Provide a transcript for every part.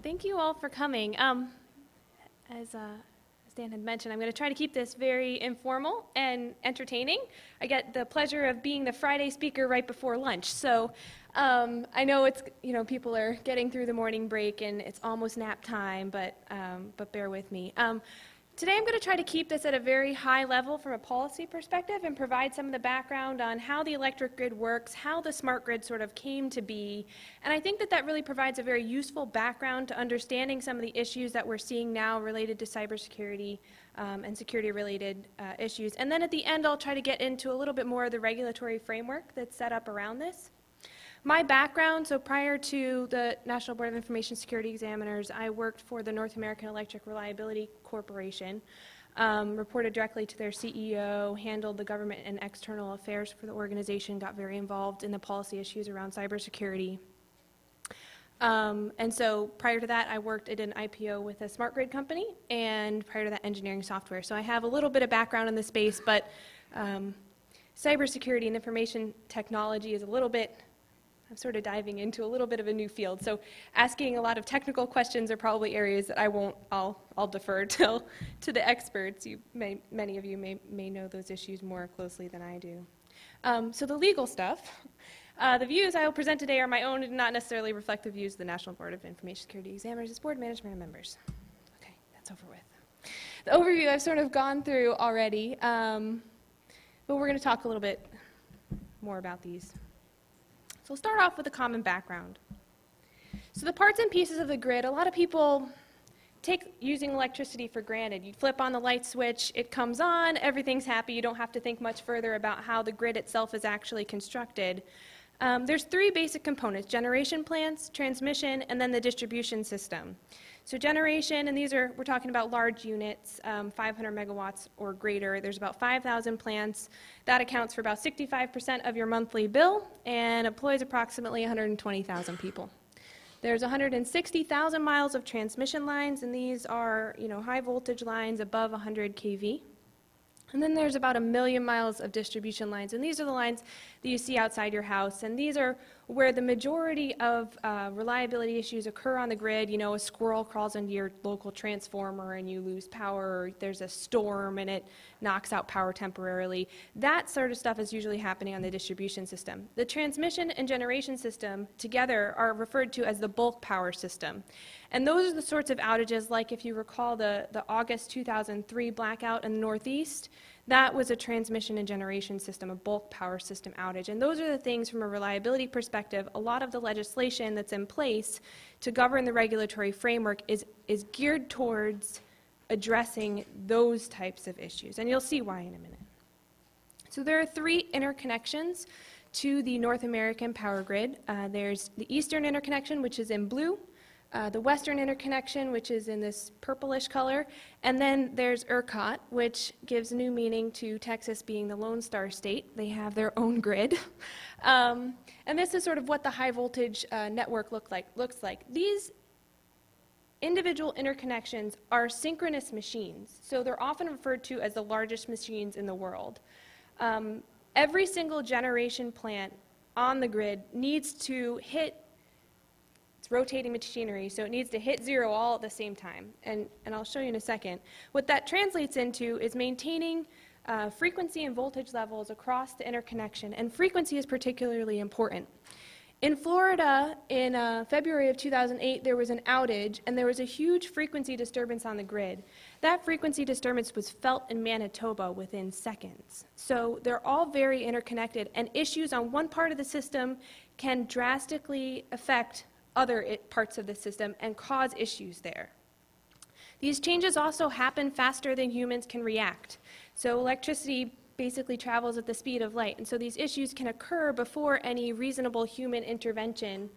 Thank you all for coming. As Dan had mentioned, I'm going to try to keep this very informal and entertaining. I get the pleasure of being the Friday speaker right before lunch. So I know it's, people are getting through the morning break and it's almost nap time, but bear with me. Today I'm going to try to keep this at a very high level from a policy perspective and provide some of the background on how the electric grid works, how the smart grid sort of came to be, and I think that really provides a very useful background to understanding some of the issues that we're seeing now related to cybersecurity and security-related issues. And then at the end I'll try to get into a little bit more of the regulatory framework that's set up around this. My background, so prior to the National Board of Information Security Examiners, I worked for the North American Electric Reliability Corporation, reported directly to their CEO, handled the government and external affairs for the organization, got very involved in the policy issues around cybersecurity. And so prior to that, I worked at an IPO with a smart grid company, and prior to that, engineering software. So I have a little bit of background in the space, but cybersecurity and information technology is a little bit, I'm sort of diving into a little bit of a new field. So asking a lot of technical questions are probably areas that I'll defer to the experts. Many of you may know those issues more closely than I do. So the legal stuff. The views I will present today are my own and do not necessarily reflect the views of the National Board of Information Security Examiners, its board management and members. Okay, that's over with. The overview I've sort of gone through already, but we're going to talk a little bit more about these. So we'll start off with a common background. So the parts and pieces of the grid, a lot of people take using electricity for granted. You flip on the light switch, it comes on, everything's happy. You don't have to think much further about how the grid itself is actually constructed. There's three basic components: generation plants, transmission, and then the distribution system. So generation, and we're talking about large units, 500 megawatts or greater. There's about 5,000 plants. That accounts for about 65% of your monthly bill and employs approximately 120,000 people. There's 160,000 miles of transmission lines, and these are, high voltage lines above 100 kV. And then there's about 1 million miles of distribution lines, and these are the lines that you see outside your house, and these are where the majority of reliability issues occur on the grid. A squirrel crawls into your local transformer and you lose power, or there's a storm and it knocks out power temporarily. That sort of stuff is usually happening on the distribution system. The transmission and generation system together are referred to as the bulk power system. And those are the sorts of outages, like if you recall the August 2003 blackout in the Northeast, that was a transmission and generation system, a bulk power system outage. And those are the things from a reliability perspective. A lot of the legislation that's in place to govern the regulatory framework is geared towards addressing those types of issues. And you'll see why in a minute. So there are three interconnections to the North American power grid. There's the Eastern interconnection, which is in blue, the Western interconnection, which is in this purplish color, and then there's ERCOT, which gives new meaning to Texas being the Lone Star State. They have their own grid. And this is sort of what the high voltage network looks like. These individual interconnections are synchronous machines, so they're often referred to as the largest machines in the world. Every single generation plant on the grid needs to hit, it's rotating machinery, so it needs to hit zero all at the same time. And I'll show you in a second. What that translates into is maintaining frequency and voltage levels across the interconnection, and frequency is particularly important. In Florida, in February of 2008, there was an outage, and there was a huge frequency disturbance on the grid. That frequency disturbance was felt in Manitoba within seconds. So they're all very interconnected, and issues on one part of the system can drastically affect other parts of the system and cause issues there. These changes also happen faster than humans can react. So electricity basically travels at the speed of light, and so these issues can occur before any reasonable human intervention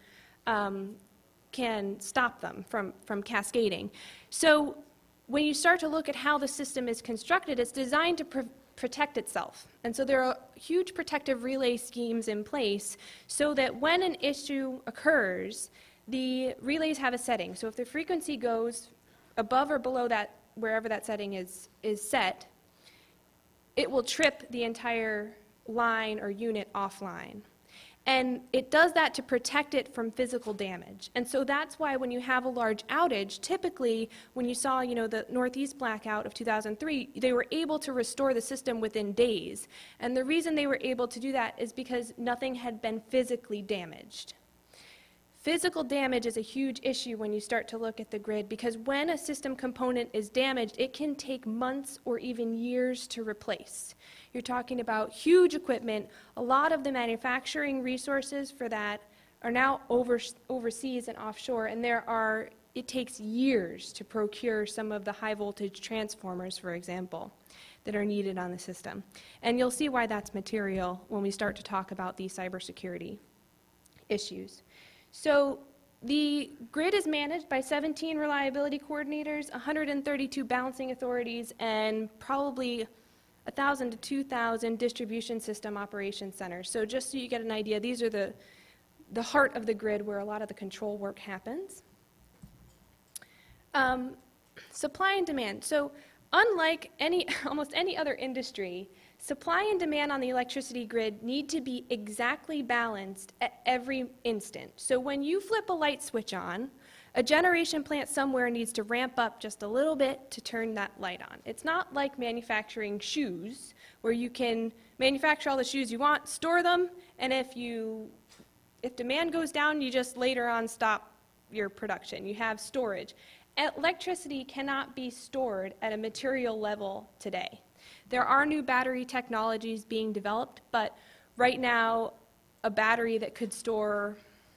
can stop them from cascading. So when you start to look at how the system is constructed, it's designed to protect itself. And so there are huge protective relay schemes in place so that when an issue occurs, the relays have a setting. So if the frequency goes above or below that, wherever that setting is set, it will trip the entire line or unit offline. And it does that to protect it from physical damage. And so that's why when you have a large outage, typically when you saw, the Northeast blackout of 2003, they were able to restore the system within days. And the reason they were able to do that is because nothing had been physically damaged. Physical damage is a huge issue when you start to look at the grid, because when a system component is damaged, it can take months or even years to replace. You're talking about huge equipment. A lot of the manufacturing resources for that are now overseas and offshore, and it takes years to procure some of the high voltage transformers, for example, that are needed on the system. And you'll see why that's material when we start to talk about these cybersecurity issues. So the grid is managed by 17 reliability coordinators, 132 balancing authorities, and probably 1,000 to 2,000 distribution system operation centers. So just so you get an idea, these are the heart of the grid where a lot of the control work happens. Supply and demand. So unlike almost any other industry, supply and demand on the electricity grid need to be exactly balanced at every instant. So when you flip a light switch on, a generation plant somewhere needs to ramp up just a little bit to turn that light on. It's not like manufacturing shoes, where you can manufacture all the shoes you want, store them, and if demand goes down, you just later on stop your production. You have storage. Electricity cannot be stored at a material level today. There are new battery technologies being developed, but right now, a battery that could store,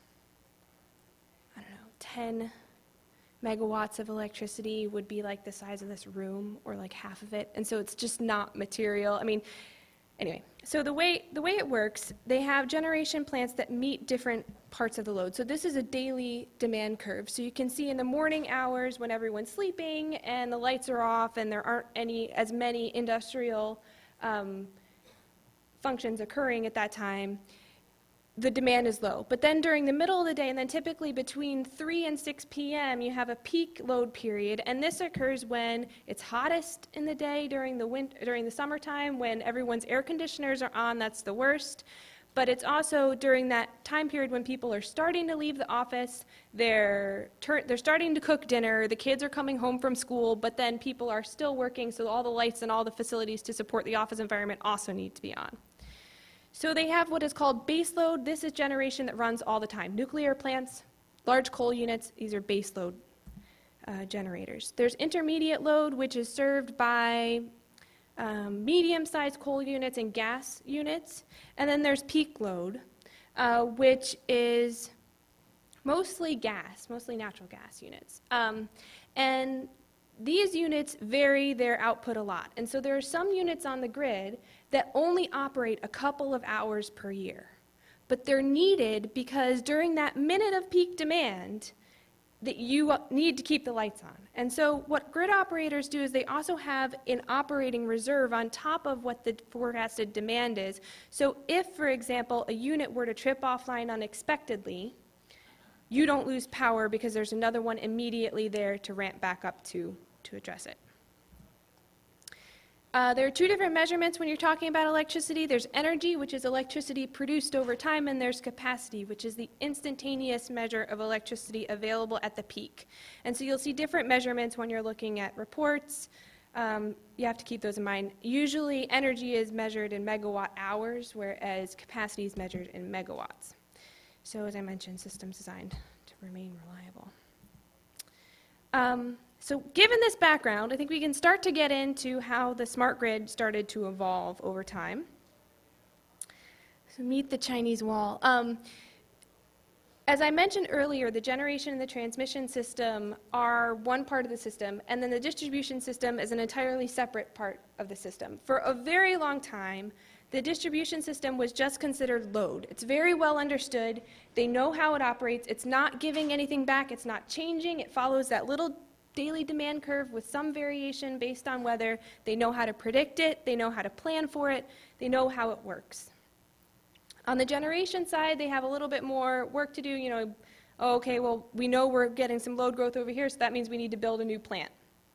10 megawatts of electricity would be like the size of this room, or like half of it, and so it's just not material. Anyway, so the way it works, they have generation plants that meet different parts of the load. So this is a daily demand curve. So you can see in the morning hours when everyone's sleeping and the lights are off and there aren't as many industrial functions occurring at that time, the demand is low. But then during the middle of the day, and then typically between 3 and 6 p.m., you have a peak load period, and this occurs when it's hottest in the day during the summertime, when everyone's air conditioners are on. That's the worst. But it's also during that time period when people are starting to leave the office, they're starting to cook dinner, the kids are coming home from school, but then people are still working, so all the lights and all the facilities to support the office environment also need to be on. So they have what is called base load. This is generation that runs all the time. Nuclear plants, large coal units, these are base load generators. There's intermediate load, which is served by medium-sized coal units and gas units. And then there's peak load, which is mostly natural gas units. And these units vary their output a lot. And so there are some units on the grid that only operate a couple of hours per year. But they're needed because during that minute of peak demand, that you need to keep the lights on. And so what grid operators do is they also have an operating reserve on top of what the forecasted demand is. So if, for example, a unit were to trip offline unexpectedly, you don't lose power because there's another one immediately there to ramp back up to address it. There are two different measurements when you're talking about electricity. There's energy, which is electricity produced over time, and there's capacity, which is the instantaneous measure of electricity available at the peak. And so you'll see different measurements when you're looking at reports. You have to keep those in mind. Usually energy is measured in megawatt hours, whereas capacity is measured in megawatts. So as I mentioned, systems designed to remain reliable. So given this background, I think we can start to get into how the smart grid started to evolve over time. So meet the Chinese wall. As I mentioned earlier, the generation and the transmission system are one part of the system, and then the distribution system is an entirely separate part of the system. For a very long time, the distribution system was just considered load. It's very well understood. They know how it operates. It's not giving anything back. It's not changing. It follows that little daily demand curve with some variation based on weather. They know how to predict it. They know how to plan for it. They know how it works. On the generation side, they have a little bit more work to do. Okay, well, we know we're getting some load growth over here, so that means we need to build a new plant.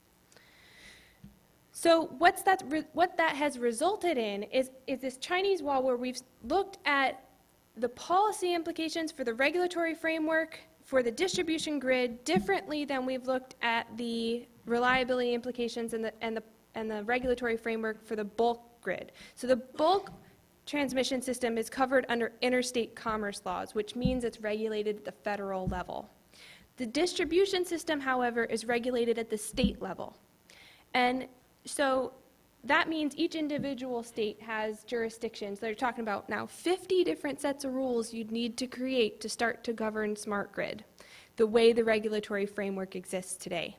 So what that has resulted in is this Chinese wall where we've looked at the policy implications for the regulatory framework for the distribution grid differently than we've looked at the reliability implications and the regulatory framework for the bulk grid. So the bulk transmission system is covered under interstate commerce laws, which means it's regulated at the federal level. The distribution system, however, is regulated at the state level. And so that means each individual state has jurisdictions. They're talking about now 50 different sets of rules you'd need to create to start to govern smart grid, the way the regulatory framework exists today.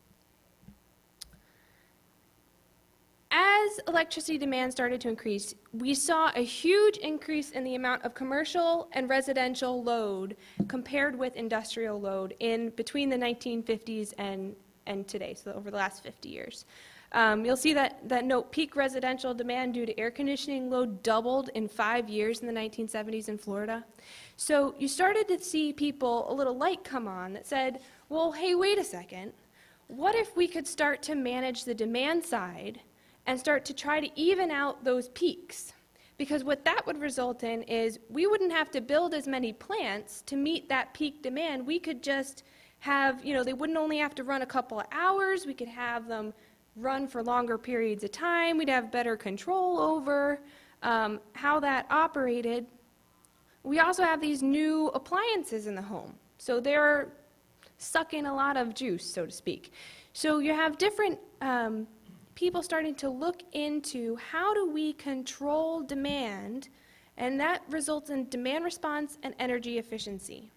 As electricity demand started to increase, we saw a huge increase in the amount of commercial and residential load compared with industrial load in between the 1950s and today, so over the last 50 years. You'll see that note, peak residential demand due to air conditioning load doubled in 5 years in the 1970s in Florida. So you started to see people, a little light come on that said, well, hey, wait a second. What if we could start to manage the demand side and start to try to even out those peaks? Because what that would result in is we wouldn't have to build as many plants to meet that peak demand. We could just have, they wouldn't only have to run a couple of hours. We could have them run for longer periods of time. We'd have better control over how that operated. We also have these new appliances in the home. So they're sucking a lot of juice, so to speak. So you have different people starting to look into how do we control demand, and that results in demand response and energy efficiency.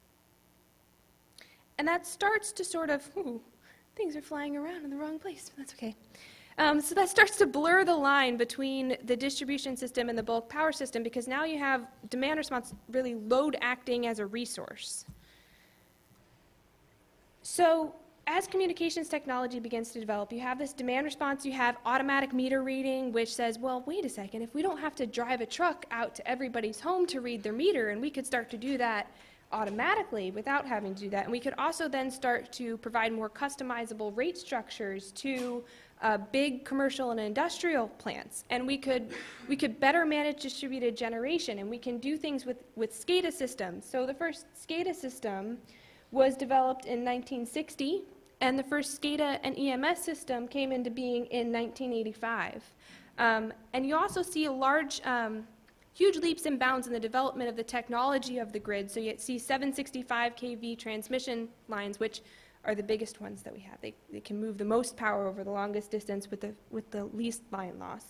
And that starts to sort of, things are flying around in the wrong place, but that's okay. So that starts to blur the line between the distribution system and the bulk power system, because now you have demand response really load acting as a resource. So as communications technology begins to develop, you have this demand response, you have automatic meter reading, which says, well, wait a second, if we don't have to drive a truck out to everybody's home to read their meter, and we could start to do that automatically without having to do that. And we could also then start to provide more customizable rate structures to big commercial and industrial plants. And we could better manage distributed generation, and we can do things with SCADA systems. So the first SCADA system was developed in 1960, and the first SCADA and EMS system came into being in 1985. And you also see a large huge leaps and bounds in the development of the technology of the grid. So you see 765 kV transmission lines, which are the biggest ones that we have. They can move the most power over the longest distance with the least line loss.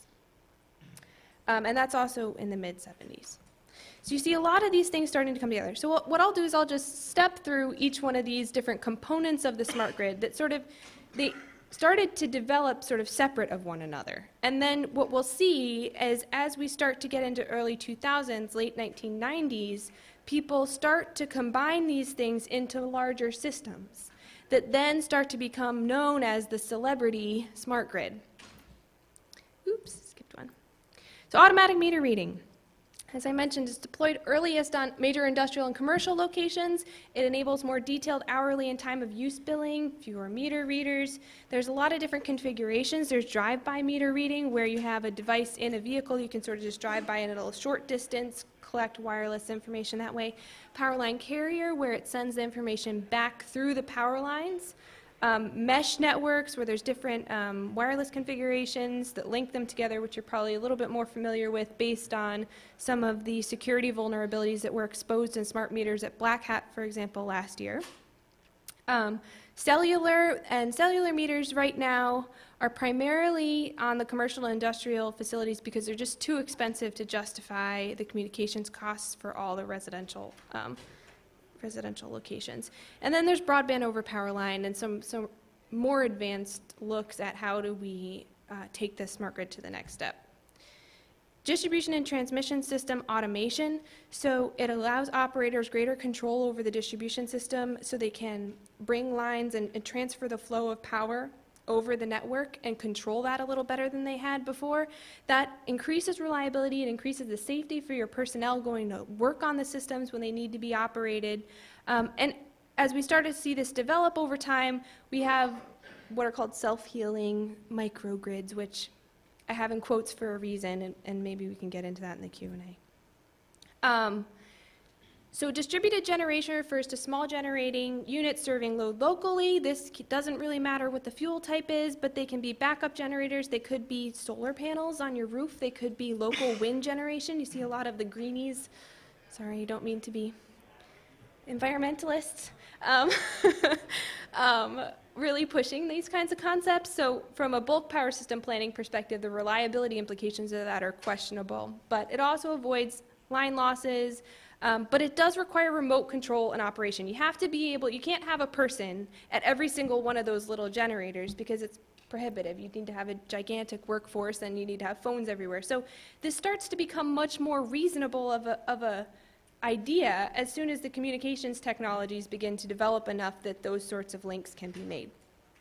And that's also in the mid-70s. So you see a lot of these things starting to come together. So what I'll do is I'll just step through each one of these different components of the smart grid that they started to develop sort of separate of one another. And then what we'll see is as we start to get into early 2000s, late 1990s, people start to combine these things into larger systems that then start to become known as the celebrity smart grid. Oops, skipped one. So automatic meter reading. As I mentioned, it's deployed earliest on major industrial and commercial locations. It enables more detailed hourly and time of use billing, fewer meter readers. There's a lot of different configurations. There's drive-by meter reading, where you have a device in a vehicle. You can sort of just drive by and it'll short distance, collect wireless information that way. Power line carrier, where it sends the information back through the power lines. Mesh networks, where there's different wireless configurations that link them together, which you're probably a little bit more familiar with based on some of the security vulnerabilities that were exposed in smart meters at Black Hat, for example, last year. Cellular meters right now are primarily on the commercial and industrial facilities because they're just too expensive to justify the communications costs for all the residential locations. And then there's broadband over power line and some more advanced looks at how do we take the smart grid to the next step. Distribution and transmission system automation. So it allows operators greater control over the distribution system so they can bring lines and transfer the flow of power over the network and control that a little better than they had before. That increases reliability, it increases the safety for your personnel going to work on the systems when they need to be operated. And as we start to see this develop over time, we have what are called self-healing microgrids, which I have in quotes for a reason, and maybe we can get into that in the Q&A. So distributed generation refers to small generating units serving load locally. This doesn't really matter what the fuel type is, but they can be backup generators. They could be solar panels on your roof. They could be local wind generation. You see a lot of the greenies. Sorry, I don't mean to be environmentalists. Really pushing these kinds of concepts. So from a bulk power system planning perspective, the reliability implications of that are questionable. But it also avoids line losses, but it does require remote control and operation. You have to be able, you can't have a person at every single one of those little generators because it's prohibitive. You need to have a gigantic workforce and you need to have phones everywhere. So this starts to become much more reasonable of a idea as soon as the communications technologies begin to develop enough that those sorts of links can be made.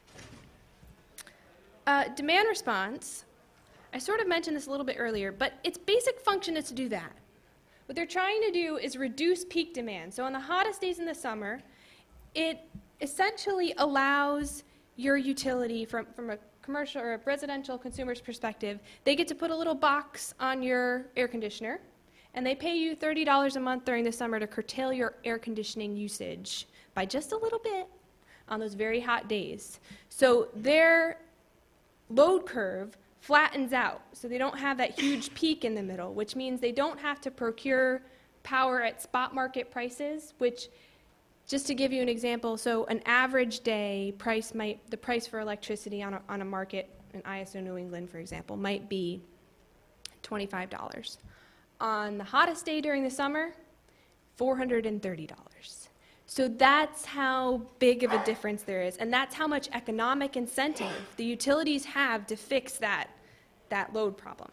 Demand response, I sort of mentioned this a little bit earlier, but its basic function is to do that. What they're trying to do is reduce peak demand. So on the hottest days in the summer, it essentially allows your utility from a commercial or a residential consumer's perspective, they get to put a little box on your air conditioner, and they pay you $30 a month during the summer to curtail your air conditioning usage by just a little bit on those very hot days. So their load curve flattens out, so they don't have that huge peak in the middle, which means they don't have to procure power at spot market prices, which, just to give you an example, so an average day price the price for electricity on a market in ISO New England, for example, might be $25. On the hottest day during the summer, $430. So that's how big of a difference there is, and that's how much economic incentive the utilities have to fix that load problem.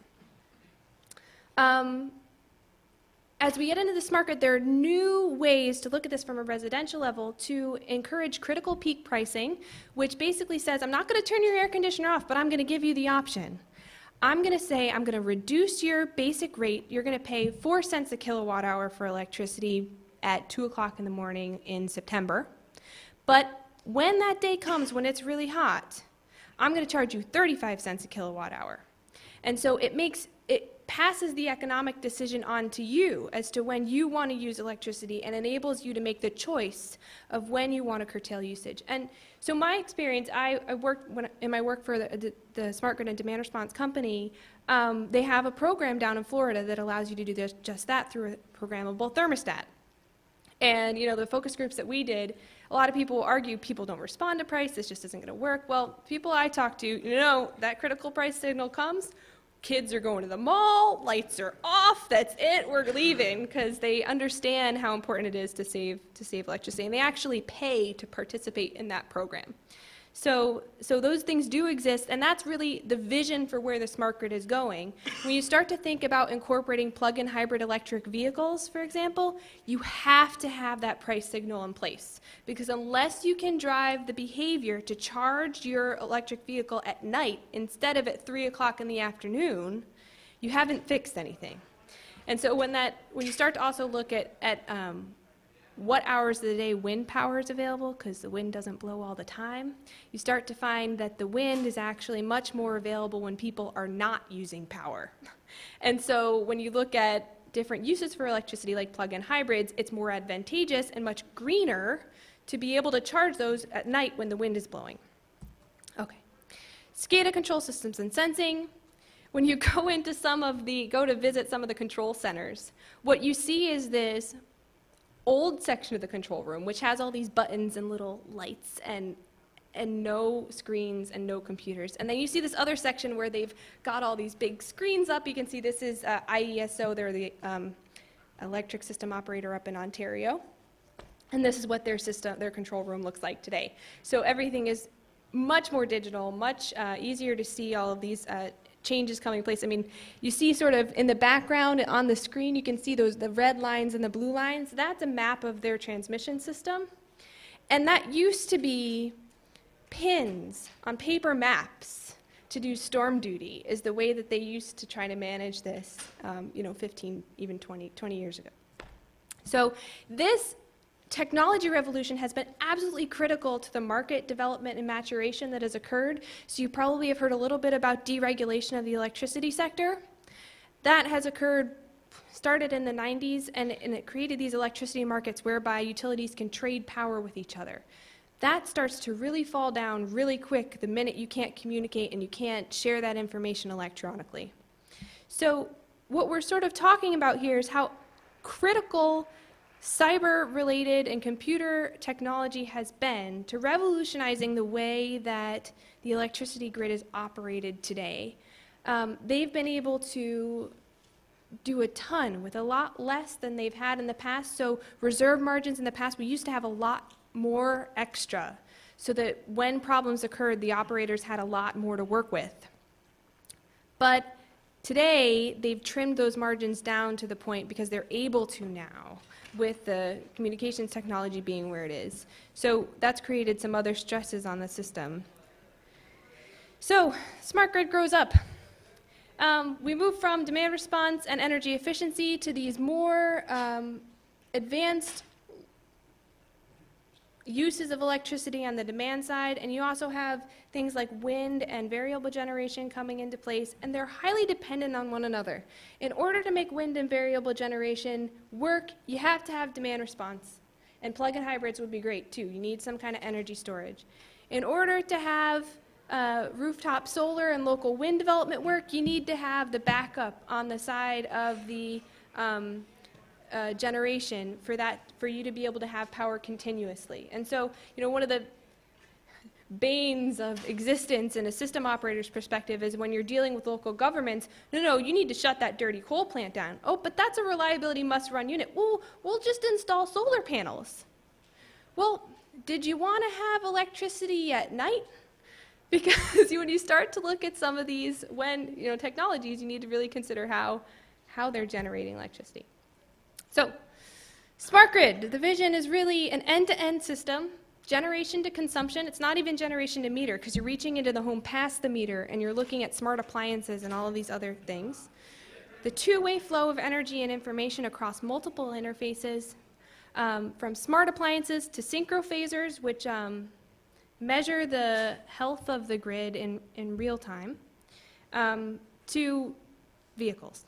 As we get into this market, there are new ways to look at this from a residential level to encourage critical peak pricing, which basically says, I'm not going to turn your air conditioner off, but I'm going to give you the option. I'm going to say I'm going to reduce your basic rate. You're going to pay 4 cents a kilowatt hour for electricity at 2 o'clock in the morning in September. But when that day comes, when it's really hot, I'm going to charge you 35 cents a kilowatt hour. And so it passes the economic decision on to you as to when you want to use electricity and enables you to make the choice of when you want to curtail usage. And so my experience, I worked in my work for the Smart Grid and Demand Response Company, they have a program down in Florida that allows you to do just that through a programmable thermostat. And the focus groups that we did, a lot of people argue people don't respond to price, this just isn't going to work. Well, people I talk to, that critical price signal comes, kids are going to the mall, lights are off, that's it, we're leaving, because they understand how important it is to save electricity, and they actually pay to participate in that program. So those things do exist, and that's really the vision for where the smart grid is going. When you start to think about incorporating plug-in hybrid electric vehicles, for example, you have to have that price signal in place, because unless you can drive the behavior to charge your electric vehicle at night instead of at 3 o'clock in the afternoon, you haven't fixed anything. And so when you start to also look at what hours of the day wind power is available, because the wind doesn't blow all the time, you start to find that the wind is actually much more available when people are not using power. And so when you look at different uses for electricity like plug-in hybrids, it's more advantageous and much greener to be able to charge those at night when the wind is blowing. Okay. SCADA control systems and sensing. When you go to visit some of the control centers, what you see is this old section of the control room, which has all these buttons and little lights and no screens and no computers. And then you see this other section where they've got all these big screens up. You can see this is IESO. They're the electric system operator up in Ontario. And this is what their control room looks like today. So everything is much more digital, much easier to see all of these changes coming in place. I mean, you see sort of in the background on the screen, you can see the red lines and the blue lines. That's a map of their transmission system. And that used to be pins on paper maps to do storm duty, is the way that they used to try to manage this, 15, even 20 years ago. So this technology revolution has been absolutely critical to the market development and maturation that has occurred. So you probably have heard a little bit about deregulation of the electricity sector. That has occurred started in the 90s, and it created these electricity markets whereby utilities can trade power with each other. That starts to really fall down really quick the minute you can't communicate and you can't share that information electronically. So what we're sort of talking about here is how critical cyber-related and computer technology has been to revolutionizing the way that the electricity grid is operated today. They've been able to do a ton with a lot less than they've had in the past. So reserve margins in the past, we used to have a lot more extra so that when problems occurred, the operators had a lot more to work with. But today, they've trimmed those margins down to the point because they're able to now, with the communications technology being where it is. So that's created some other stresses on the system. So smart grid grows up. We move from demand response and energy efficiency to these more advanced uses of electricity on the demand side, and you also have things like wind and variable generation coming into place, and they're highly dependent on one another. In order to make wind and variable generation work, you have to have demand response, and plug-in hybrids would be great too. You need some kind of energy storage. In order to have rooftop solar and local wind development work, you need to have the backup on the side of the generation for you to be able to have power continuously. And so, one of the banes of existence in a system operator's perspective is when you're dealing with local governments, no, you need to shut that dirty coal plant down. Oh, but that's a reliability must-run unit. We'll just install solar panels. Well, did you want to have electricity at night? Because when you start to look at some of these technologies, you need to really consider how they're generating electricity. So, smart grid, the vision is really an end-to-end system, generation to consumption. It's not even generation to meter, because you're reaching into the home past the meter, and you're looking at smart appliances and all of these other things. The two-way flow of energy and information across multiple interfaces, from smart appliances to synchrophasers, which measure the health of the grid in real time, to vehicles.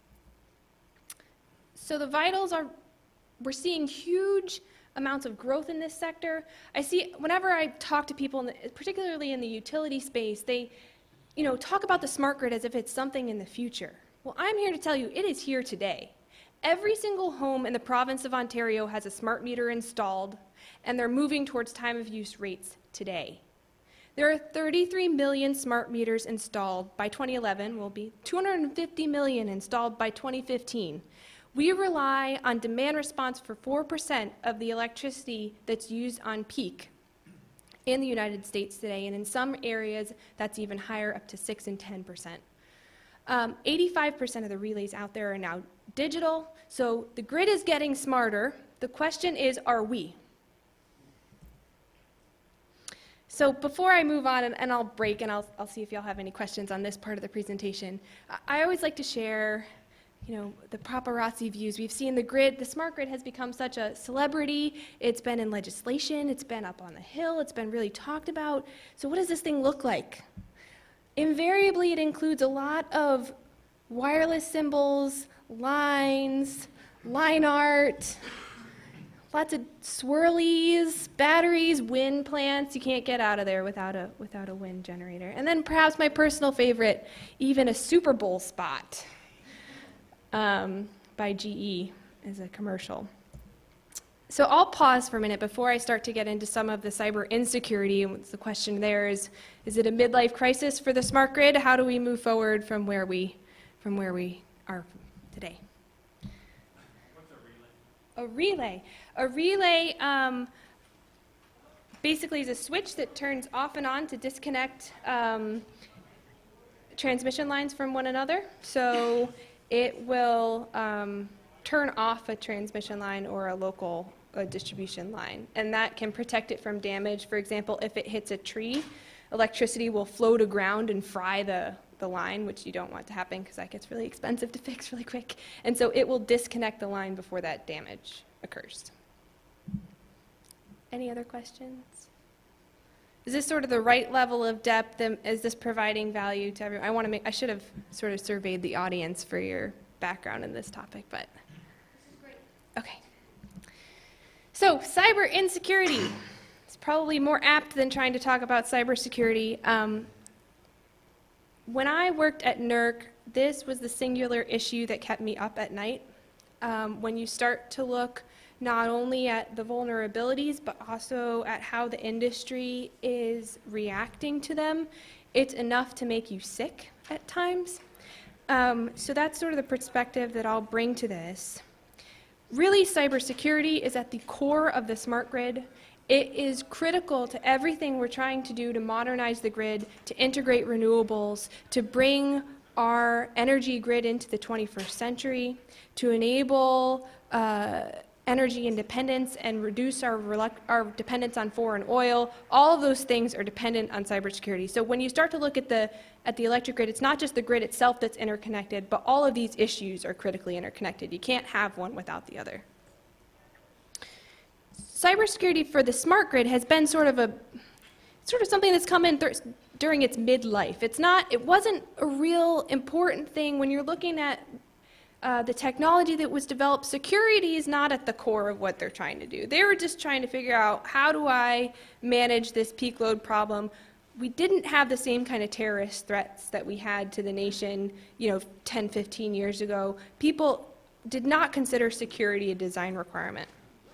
So the vitals are, we're seeing huge amounts of growth in this sector. I see, whenever I talk to people, particularly in the utility space, they talk about the smart grid as if it's something in the future. Well, I'm here to tell you it is here today. Every single home in the province of Ontario has a smart meter installed, and they're moving towards time of use rates today. There are 33 million smart meters installed by 2011, will be 250 million installed by 2015. We rely on demand response for 4% of the electricity that's used on peak in the United States today, and in some areas that's even higher, up to 6 and 10%. 85% of the relays out there are now digital, so the grid is getting smarter. The question is, are we? So before I move on, and I'll break, and I'll see if y'all have any questions on this part of the presentation, I always like to share the paparazzi views. We've seen the smart grid has become such a celebrity. It's been in legislation, it's been up on the Hill, it's been really talked about. So what does this thing look like? Invariably, it includes a lot of wireless symbols, lines, line art, lots of swirlies, batteries, wind plants. You can't get out of there without a wind generator. And then perhaps my personal favorite, even a Super Bowl spot by GE as a commercial. So I'll pause for a minute before I start to get into some of the cyber insecurity. The question there is it a midlife crisis for the smart grid? How do we move forward from where we are today? What's a relay? A relay basically is a switch that turns off and on to disconnect transmission lines from one another. So it will turn off a transmission line or a local distribution line, and that can protect it from damage. For example, if it hits a tree, electricity will flow to ground and fry the line, which you don't want to happen because that gets really expensive to fix really quick. And so it will disconnect the line before that damage occurs. Any other questions? Is this sort of the right level of depth? Is this providing value to everyone? I should have sort of surveyed the audience for your background in this topic, but. This is great. Okay. So, cyber insecurity. It's probably more apt than trying to talk about cybersecurity. When I worked at NERC, this was the singular issue that kept me up at night. When you start to look not only at the vulnerabilities, but also at how the industry is reacting to them, it's enough to make you sick at times. So that's sort of the perspective that I'll bring to this. Really, cybersecurity is at the core of the smart grid. It is critical to everything we're trying to do to modernize the grid, to integrate renewables, to bring our energy grid into the 21st century, to enable energy independence and reduce our dependence on foreign oil. All of those things are dependent on cybersecurity. So when you start to look at the electric grid, it's not just the grid itself that's interconnected, but all of these issues are critically interconnected. You can't have one without the other. Cybersecurity for the smart grid has been sort of something that's come in during its midlife. It wasn't a real important thing when you're looking at the technology that was developed. Security is not at the core of what they're trying to do. They were just trying to figure out, how do I manage this peak load problem? We didn't have the same kind of terrorist threats that we had to the nation, 10, 15 years ago. People did not consider security a design requirement.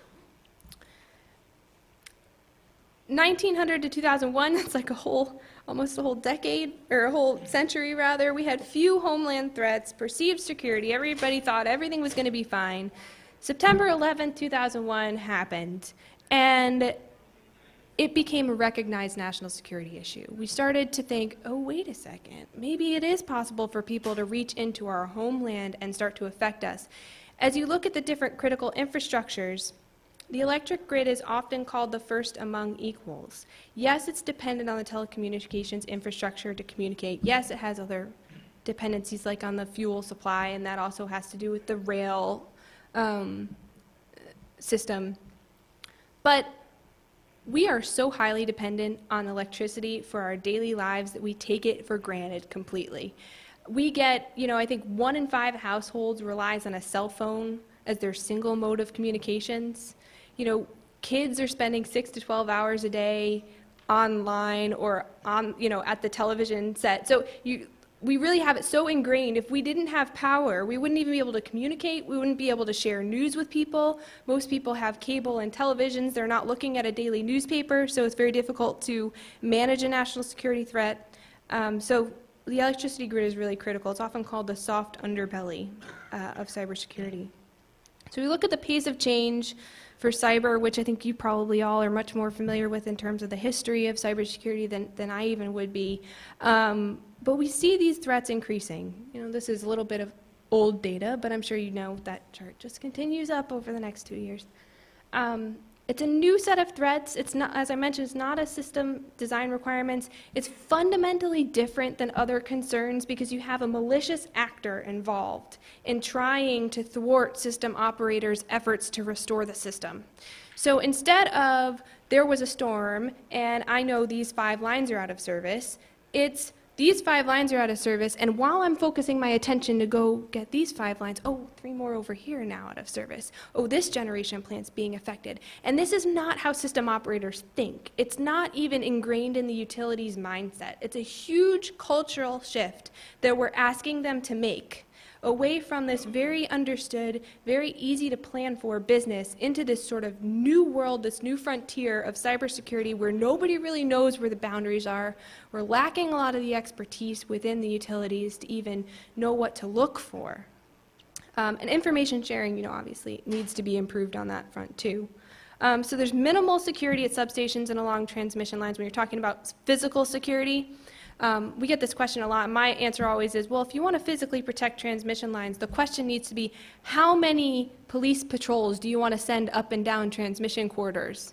1900 to 2001, that's like almost a whole decade, or a whole century rather. We had few homeland threats, perceived security. Everybody thought everything was going to be fine. September 11th, 2001 happened, and it became a recognized national security issue. We started to think, oh, wait a second, maybe it is possible for people to reach into our homeland and start to affect us. As you look at the different critical infrastructures, the electric grid is often called the first among equals. Yes, it's dependent on the telecommunications infrastructure to communicate. Yes, it has other dependencies like on the fuel supply, and that also has to do with the rail system. But we are so highly dependent on electricity for our daily lives that we take it for granted completely. We get, I think 1 in 5 households relies on a cell phone as their single mode of communications. Kids are spending 6 to 12 hours a day online or on, at the television set. So we really have it so ingrained. If we didn't have power, we wouldn't even be able to communicate. We wouldn't be able to share news with people. Most people have cable and televisions. They're not looking at a daily newspaper, so it's very difficult to manage a national security threat. So the electricity grid is really critical. It's often called the soft underbelly of cybersecurity. So we look at the pace of change for cyber, which I think you probably all are much more familiar with in terms of the history of cybersecurity than I even would be. But we see these threats increasing. This is a little bit of old data, but I'm sure you know that chart just continues up over the next 2 years. It's a new set of threats. It's not, as I mentioned, it's not a system design requirements. It's fundamentally different than other concerns because you have a malicious actor involved in trying to thwart system operators' efforts to restore the system. So instead of, there was a storm and I know these 5 lines are out of service, it's these 5 lines are out of service, and while I'm focusing my attention to go get these 5 lines, 3 more over here now out of service. This generation plant's being affected. And this is not how system operators think. It's not even ingrained in the utilities mindset. It's a huge cultural shift that we're asking them to make away from this very understood, very easy to plan for business into this sort of new world, this new frontier of cybersecurity where nobody really knows where the boundaries are. We're lacking a lot of the expertise within the utilities to even know what to look for. And information sharing, obviously needs to be improved on that front too. So there's minimal security at substations and along transmission lines when you're talking about physical security. We get this question a lot, and my answer always is, well, if you want to physically protect transmission lines, the question needs to be, how many police patrols do you want to send up and down transmission corridors?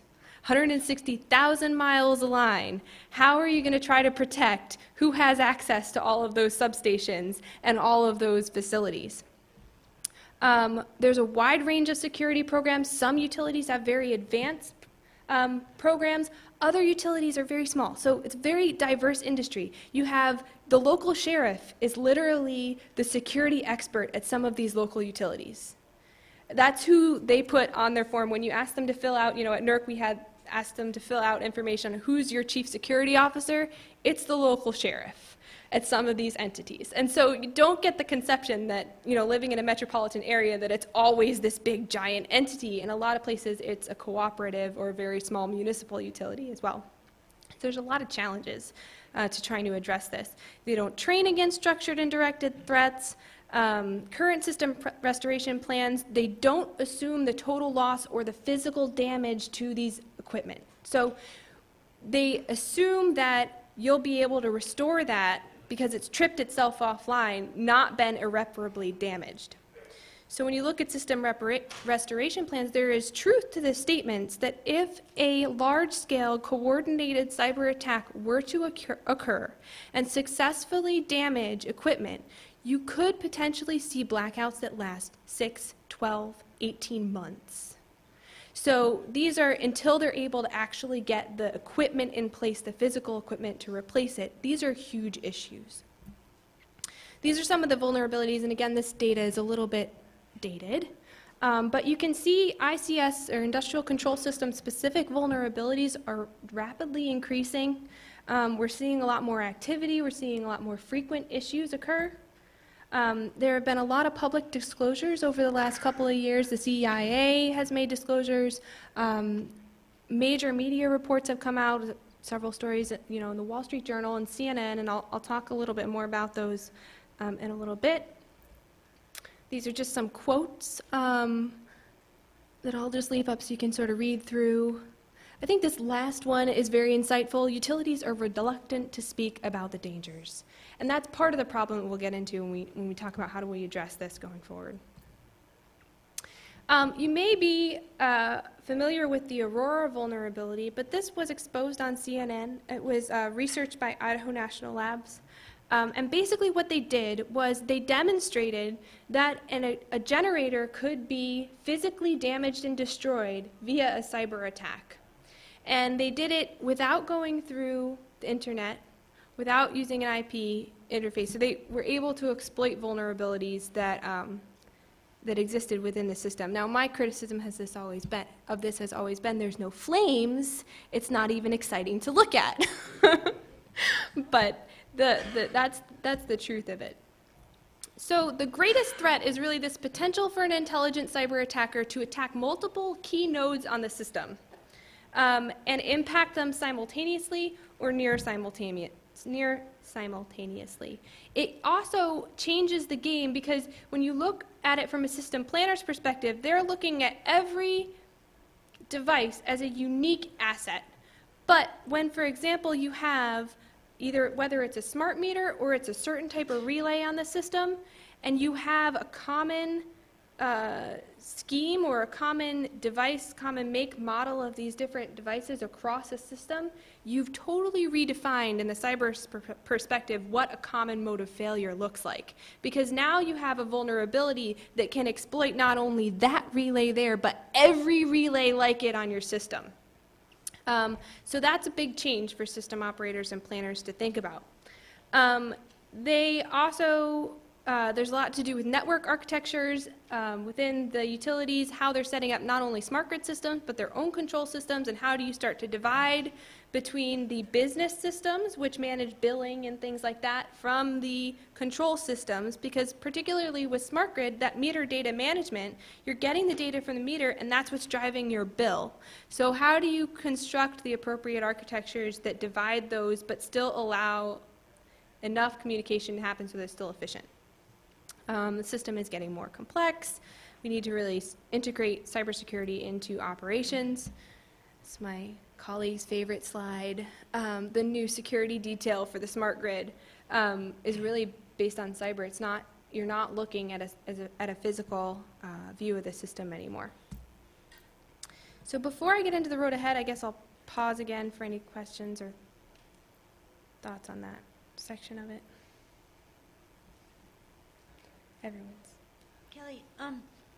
160,000 miles a line. How are you going to try to protect who has access to all of those substations and all of those facilities? There's a wide range of security programs. Some utilities have very advanced programs. Other utilities are very small, so it's a very diverse industry. You have the local sheriff is literally the security expert at some of these local utilities. That's who they put on their form. When you ask them to fill out, at NERC we had asked them to fill out information on who's your chief security officer. It's the local sheriff at some of these entities. And so you don't get the conception that, living in a metropolitan area, that it's always this big giant entity. In a lot of places it's a cooperative or a very small municipal utility as well. There's a lot of challenges to trying to address this. They don't train against structured and directed threats. Current system restoration plans, they don't assume the total loss or the physical damage to these equipment. So they assume that you'll be able to restore that because it's tripped itself offline, not been irreparably damaged. So when you look at system restoration plans, there is truth to the statements that if a large-scale coordinated cyber attack were to occur and successfully damage equipment, you could potentially see blackouts that last 6, 12, 18 months. So these are, until they're able to actually get the equipment in place, the physical equipment to replace it, these are huge issues. These are some of the vulnerabilities, and again, this data is a little bit dated, but you can see ICS, or industrial control system specific vulnerabilities, are rapidly increasing. We're seeing a lot more activity, we're seeing a lot more frequent issues occur. There have been a lot of public disclosures over the last couple of years. The CIA has made disclosures. Major media reports have come out, several stories in the Wall Street Journal and CNN, and I'll talk a little bit more about those in a little bit. These are just some quotes that I'll just leave up so you can sort of read through. I think this last one is very insightful. Utilities are reluctant to speak about the dangers. And that's part of the problem that we'll get into when we talk about how do we address this going forward. You may be familiar with the Aurora vulnerability, but this was exposed on CNN. It was researched by Idaho National Labs. And basically what they did was they demonstrated that a generator could be physically damaged and destroyed via a cyber attack. And they did it without going through the internet, without using an IP interface. So they were able to exploit vulnerabilities that, that existed within the system. Now, my criticism has always been there's no flames. It's not even exciting to look at. But that's the truth of it. So the greatest threat is really this potential for an intelligent cyber attacker to attack multiple key nodes on the system. And impact them simultaneously or near simultaneously. It also changes the game because when you look at it from a system planner's perspective, they're looking at every device as a unique asset. But when, for example, you have whether it's a smart meter or it's a certain type of relay on the system, and you have a common scheme or a common device, common make model of these different devices across a system, you've totally redefined in the cyber perspective what a common mode of failure looks like. Because now you have a vulnerability that can exploit not only that relay there, but every relay like it on your system. So that's a big change for system operators and planners to think about. They also there's a lot to do with network architectures within the utilities, how they're setting up not only smart grid systems, but their own control systems, and how do you start to divide between the business systems, which manage billing and things like that, from the control systems, because particularly with smart grid, that meter data management, you're getting the data from the meter, and that's what's driving your bill. So how do you construct the appropriate architectures that divide those, but still allow enough communication to happen so they're still efficient? The system is getting more complex. We need to really integrate cybersecurity into operations. It's my colleague's favorite slide. The new security detail for the smart grid is really based on cyber. It's not, you're not looking at a physical view of the system anymore. So before I get into the road ahead, I guess I'll pause again for any questions or thoughts on that section of it. Everyone's. Kelly,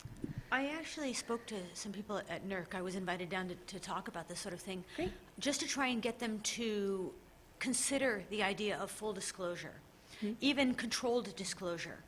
I actually spoke to some people at NERC. I was invited down to talk about this sort of thing. Great. Just to try and get them to consider the idea of full disclosure, even controlled disclosure.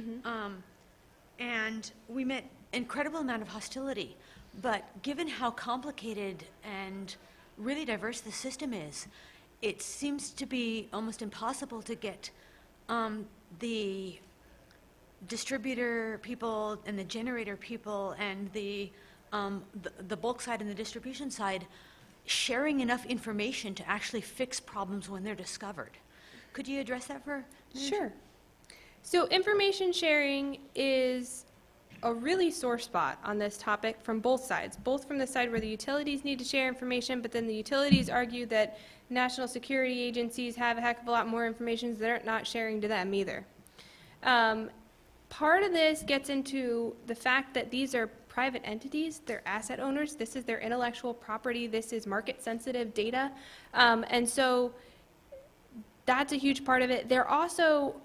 And we met incredible amount of hostility. But given how complicated and really diverse the system is, it seems to be almost impossible to get the distributor people and the generator people and the bulk side and the distribution side sharing enough information to actually fix problems when they're discovered. Could you address that for me? Sure. So information sharing is a really sore spot on this topic from both sides, both from the side where the utilities need to share information, but then the utilities argue that national security agencies have a heck of a lot more information that they're not sharing to them either. Part of this gets into the fact that these are private entities, they're asset owners, this is their intellectual property, this is market-sensitive data, and so that's a huge part of it. They're also,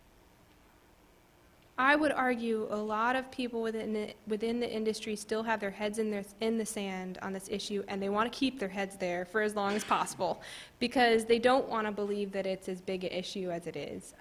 I would argue, a lot of people within the industry still have their heads in the sand on this issue, and they want to keep their heads there for as long as possible because they don't want to believe that it's as big an issue as it is.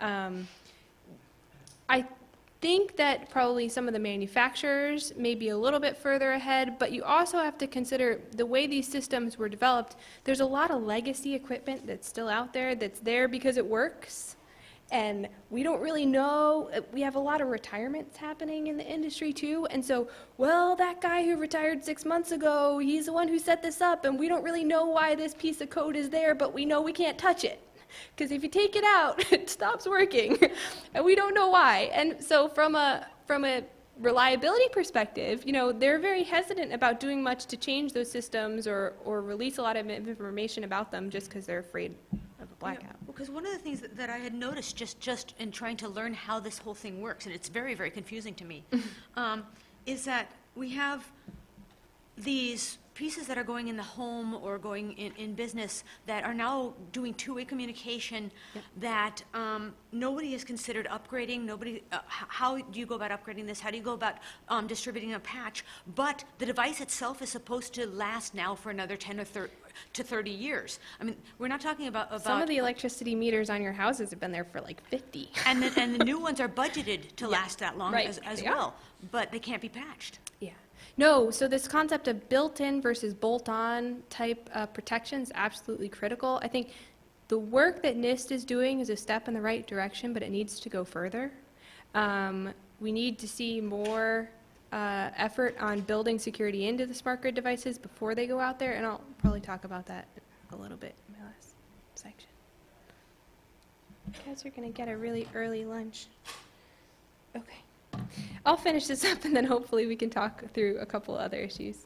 I think that probably some of the manufacturers may be a little bit further ahead, but you also have to consider the way these systems were developed. There's a lot of legacy equipment that's still out there that's there because it works. And we don't really know, we have a lot of retirements happening in the industry too, and so, well, that guy who retired 6 months ago, he's the one who set this up, and we don't really know why this piece of code is there, but we know we can't touch it. Because if you take it out, it stops working, and we don't know why. And so from a reliability perspective, you know, they're very hesitant about doing much to change those systems or release a lot of information about them just because they're afraid of a blackout. Because one of the things that I had noticed just in trying to learn how this whole thing works, and it's very, very confusing to me, is that we have these pieces that are going in the home or going in business that are now doing two-way communication that nobody has considered upgrading. Nobody, how do you go about upgrading this? How do you go about distributing a patch? But the device itself is supposed to last now for another 10 or 30 years. I mean, we're not talking about Some of the electricity meters on your houses have been there for like 50. And the new ones are budgeted to last that long Right. as well, but they can't be patched. Yeah. No, so this concept of built-in versus bolt-on type protection is absolutely critical. I think the work that NIST is doing is a step in the right direction, but it needs to go further. We need to see more effort on building security into the smart grid devices before they go out there, and I'll probably talk about that a little bit in my last section. You guys are going to get a really early lunch. Okay. I'll finish this up and then hopefully we can talk through a couple other issues.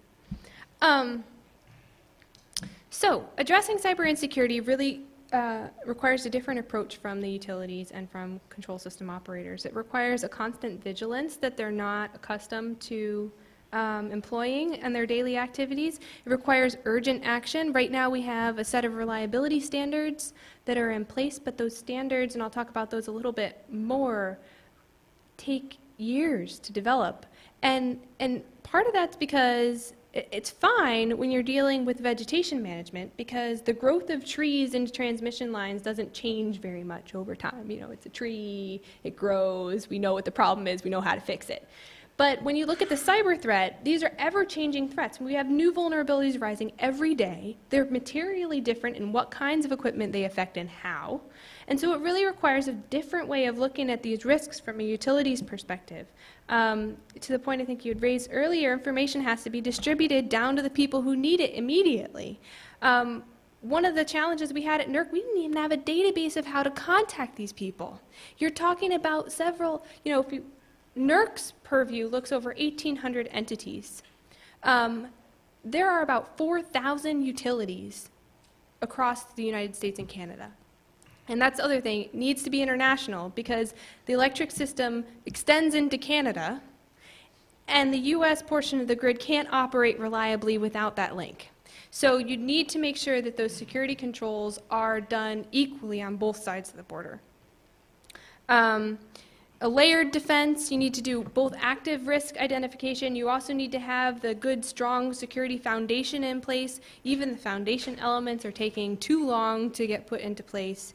So addressing cyber insecurity really requires a different approach from the utilities and from control system operators. It requires a constant vigilance that they're not accustomed to employing in their daily activities. It requires urgent action. Right now we have a set of reliability standards that are in place, but those standards, and I'll talk about those a little bit more, take years to develop. And part of that's because it's fine when you're dealing with vegetation management because the growth of trees into transmission lines doesn't change very much over time. You know, it's a tree, it grows, we know what the problem is, we know how to fix it. But when you look at the cyber threat, these are ever-changing threats. We have new vulnerabilities rising every day. They're materially different in what kinds of equipment they affect and how. And so it really requires a different way of looking at these risks from a utilities perspective. To the point I think you had raised earlier, information has to be distributed down to the people who need it immediately. One of the challenges we had at NERC, we didn't even have a database of how to contact these people. You're talking about several, you know, NERC's purview looks over 1,800 entities. There are about 4,000 utilities across the United States and Canada. And that's the other thing, it needs to be international because the electric system extends into Canada and the US portion of the grid can't operate reliably without that link. So you need to make sure that those security controls are done equally on both sides of the border. a layered defense. You need to do both active risk identification. You also need to have the good, strong security foundation in place. Even the foundation elements are taking too long to get put into place.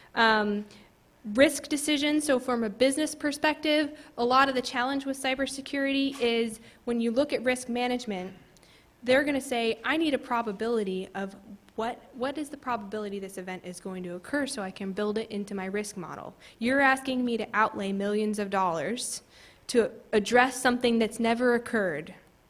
Risk decisions, so from a business perspective, a lot of the challenge with cybersecurity is when you look at risk management, they're going to say, I need a probability of what is the probability this event is going to occur so I can build it into my risk model. You're asking me to outlay millions of dollars to address something that's never occurred.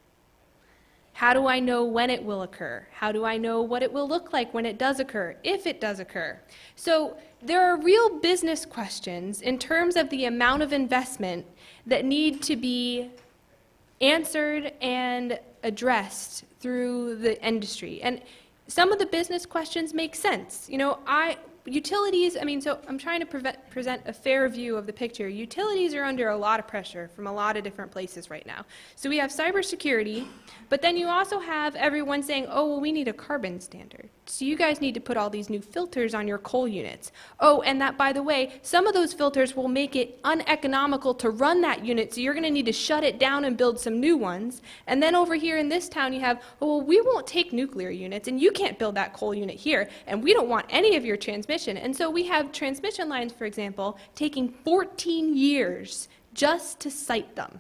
How do I know when it will occur? How do I know what it will look like when it does occur, if it does occur? So there are real business questions in terms of the amount of investment that need to be answered and addressed through the industry. And some of the business questions make sense. You know, utilities, so I'm trying to present a fair view of the picture. Utilities are under a lot of pressure from a lot of different places right now. So we have cybersecurity, but then you also have everyone saying, oh, well, we need a carbon standard. So you guys need to put all these new filters on your coal units. Oh, and that, by the way, some of those filters will make it uneconomical to run that unit, so you're going to need to shut it down and build some new ones. And then over here in this town, you have, oh, well, we won't take nuclear units, and you can't build that coal unit here, and we don't want any of your transmission. And so we have transmission lines, for example, taking 14 years just to site them,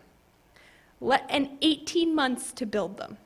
and 18 months to build them.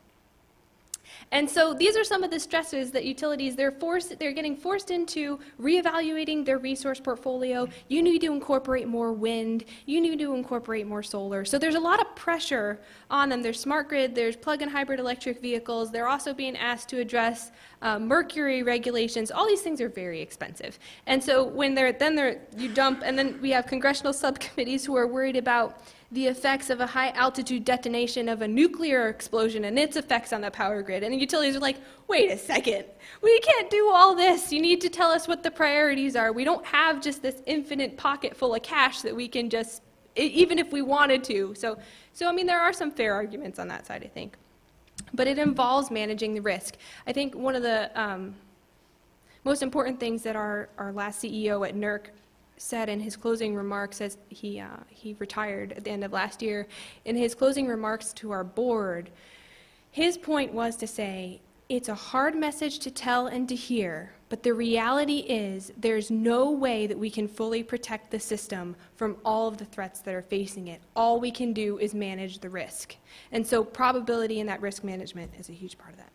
And so these are some of the stresses that utilities, they're getting forced into reevaluating their resource portfolio. You need to incorporate more wind. You need to incorporate more solar. So there's a lot of pressure on them. There's smart grid, there's plug-in hybrid electric vehicles. They're also being asked to address mercury regulations. All these things are very expensive. And so when you dump, and then we have congressional subcommittees who are worried about the effects of a high-altitude detonation of a nuclear explosion and its effects on the power grid. And the utilities are like, wait a second, we can't do all this. You need to tell us what the priorities are. We don't have just this infinite pocket full of cash that we can just, even if we wanted to. So there are some fair arguments on that side, I think. But it involves managing the risk. I think one of the most important things that our last CEO at NERC said in his closing remarks, as he retired at the end of last year, in his closing remarks to our board, his point was to say, it's a hard message to tell and to hear, but the reality is there's no way that we can fully protect the system from all of the threats that are facing it. All we can do is manage the risk. And so probability in that risk management is a huge part of that.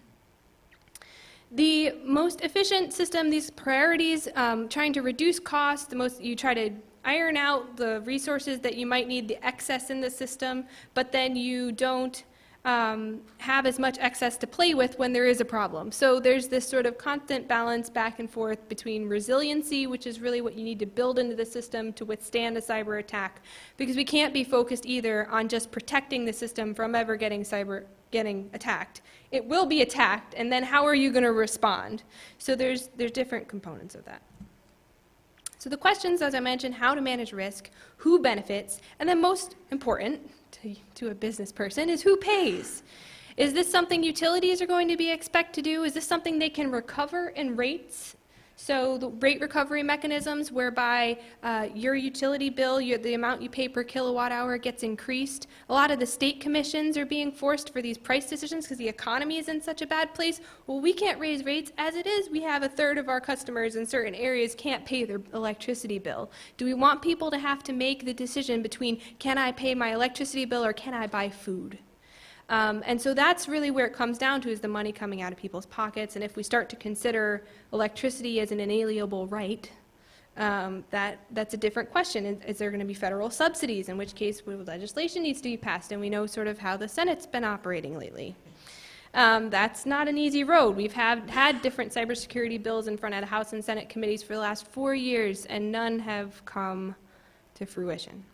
The most efficient system, these priorities, trying to reduce costs, you try to iron out the resources that you might need, the excess in the system, but then you don't have as much excess to play with when there is a problem. So there's this sort of constant balance back and forth between resiliency, which is really what you need to build into the system to withstand a cyber attack, because we can't be focused either on just protecting the system from ever getting attacked. It will be attacked, and then how are you going to respond? So there's different components of that. So the questions, as I mentioned, how to manage risk, who benefits, and then most important to a business person is who pays. Is this something utilities are going to be expected to do? Is this something they can recover in rates? So the rate recovery mechanisms whereby your utility bill, the amount you pay per kilowatt hour gets increased. A lot of the state commissions are being forced for these price decisions because the economy is in such a bad place. Well, we can't raise rates. As it is, we have a third of our customers in certain areas can't pay their electricity bill. Do we want people to have to make the decision between can I pay my electricity bill or can I buy food? And so that's really where it comes down to, is the money coming out of people's pockets. And if we start to consider electricity as an inalienable right, that's a different question. Is there going to be federal subsidies, in which case legislation needs to be passed? And we know sort of how the Senate's been operating lately. That's not an easy road. We've had different cybersecurity bills in front of the House and Senate committees for the last 4 years, and none have come to fruition.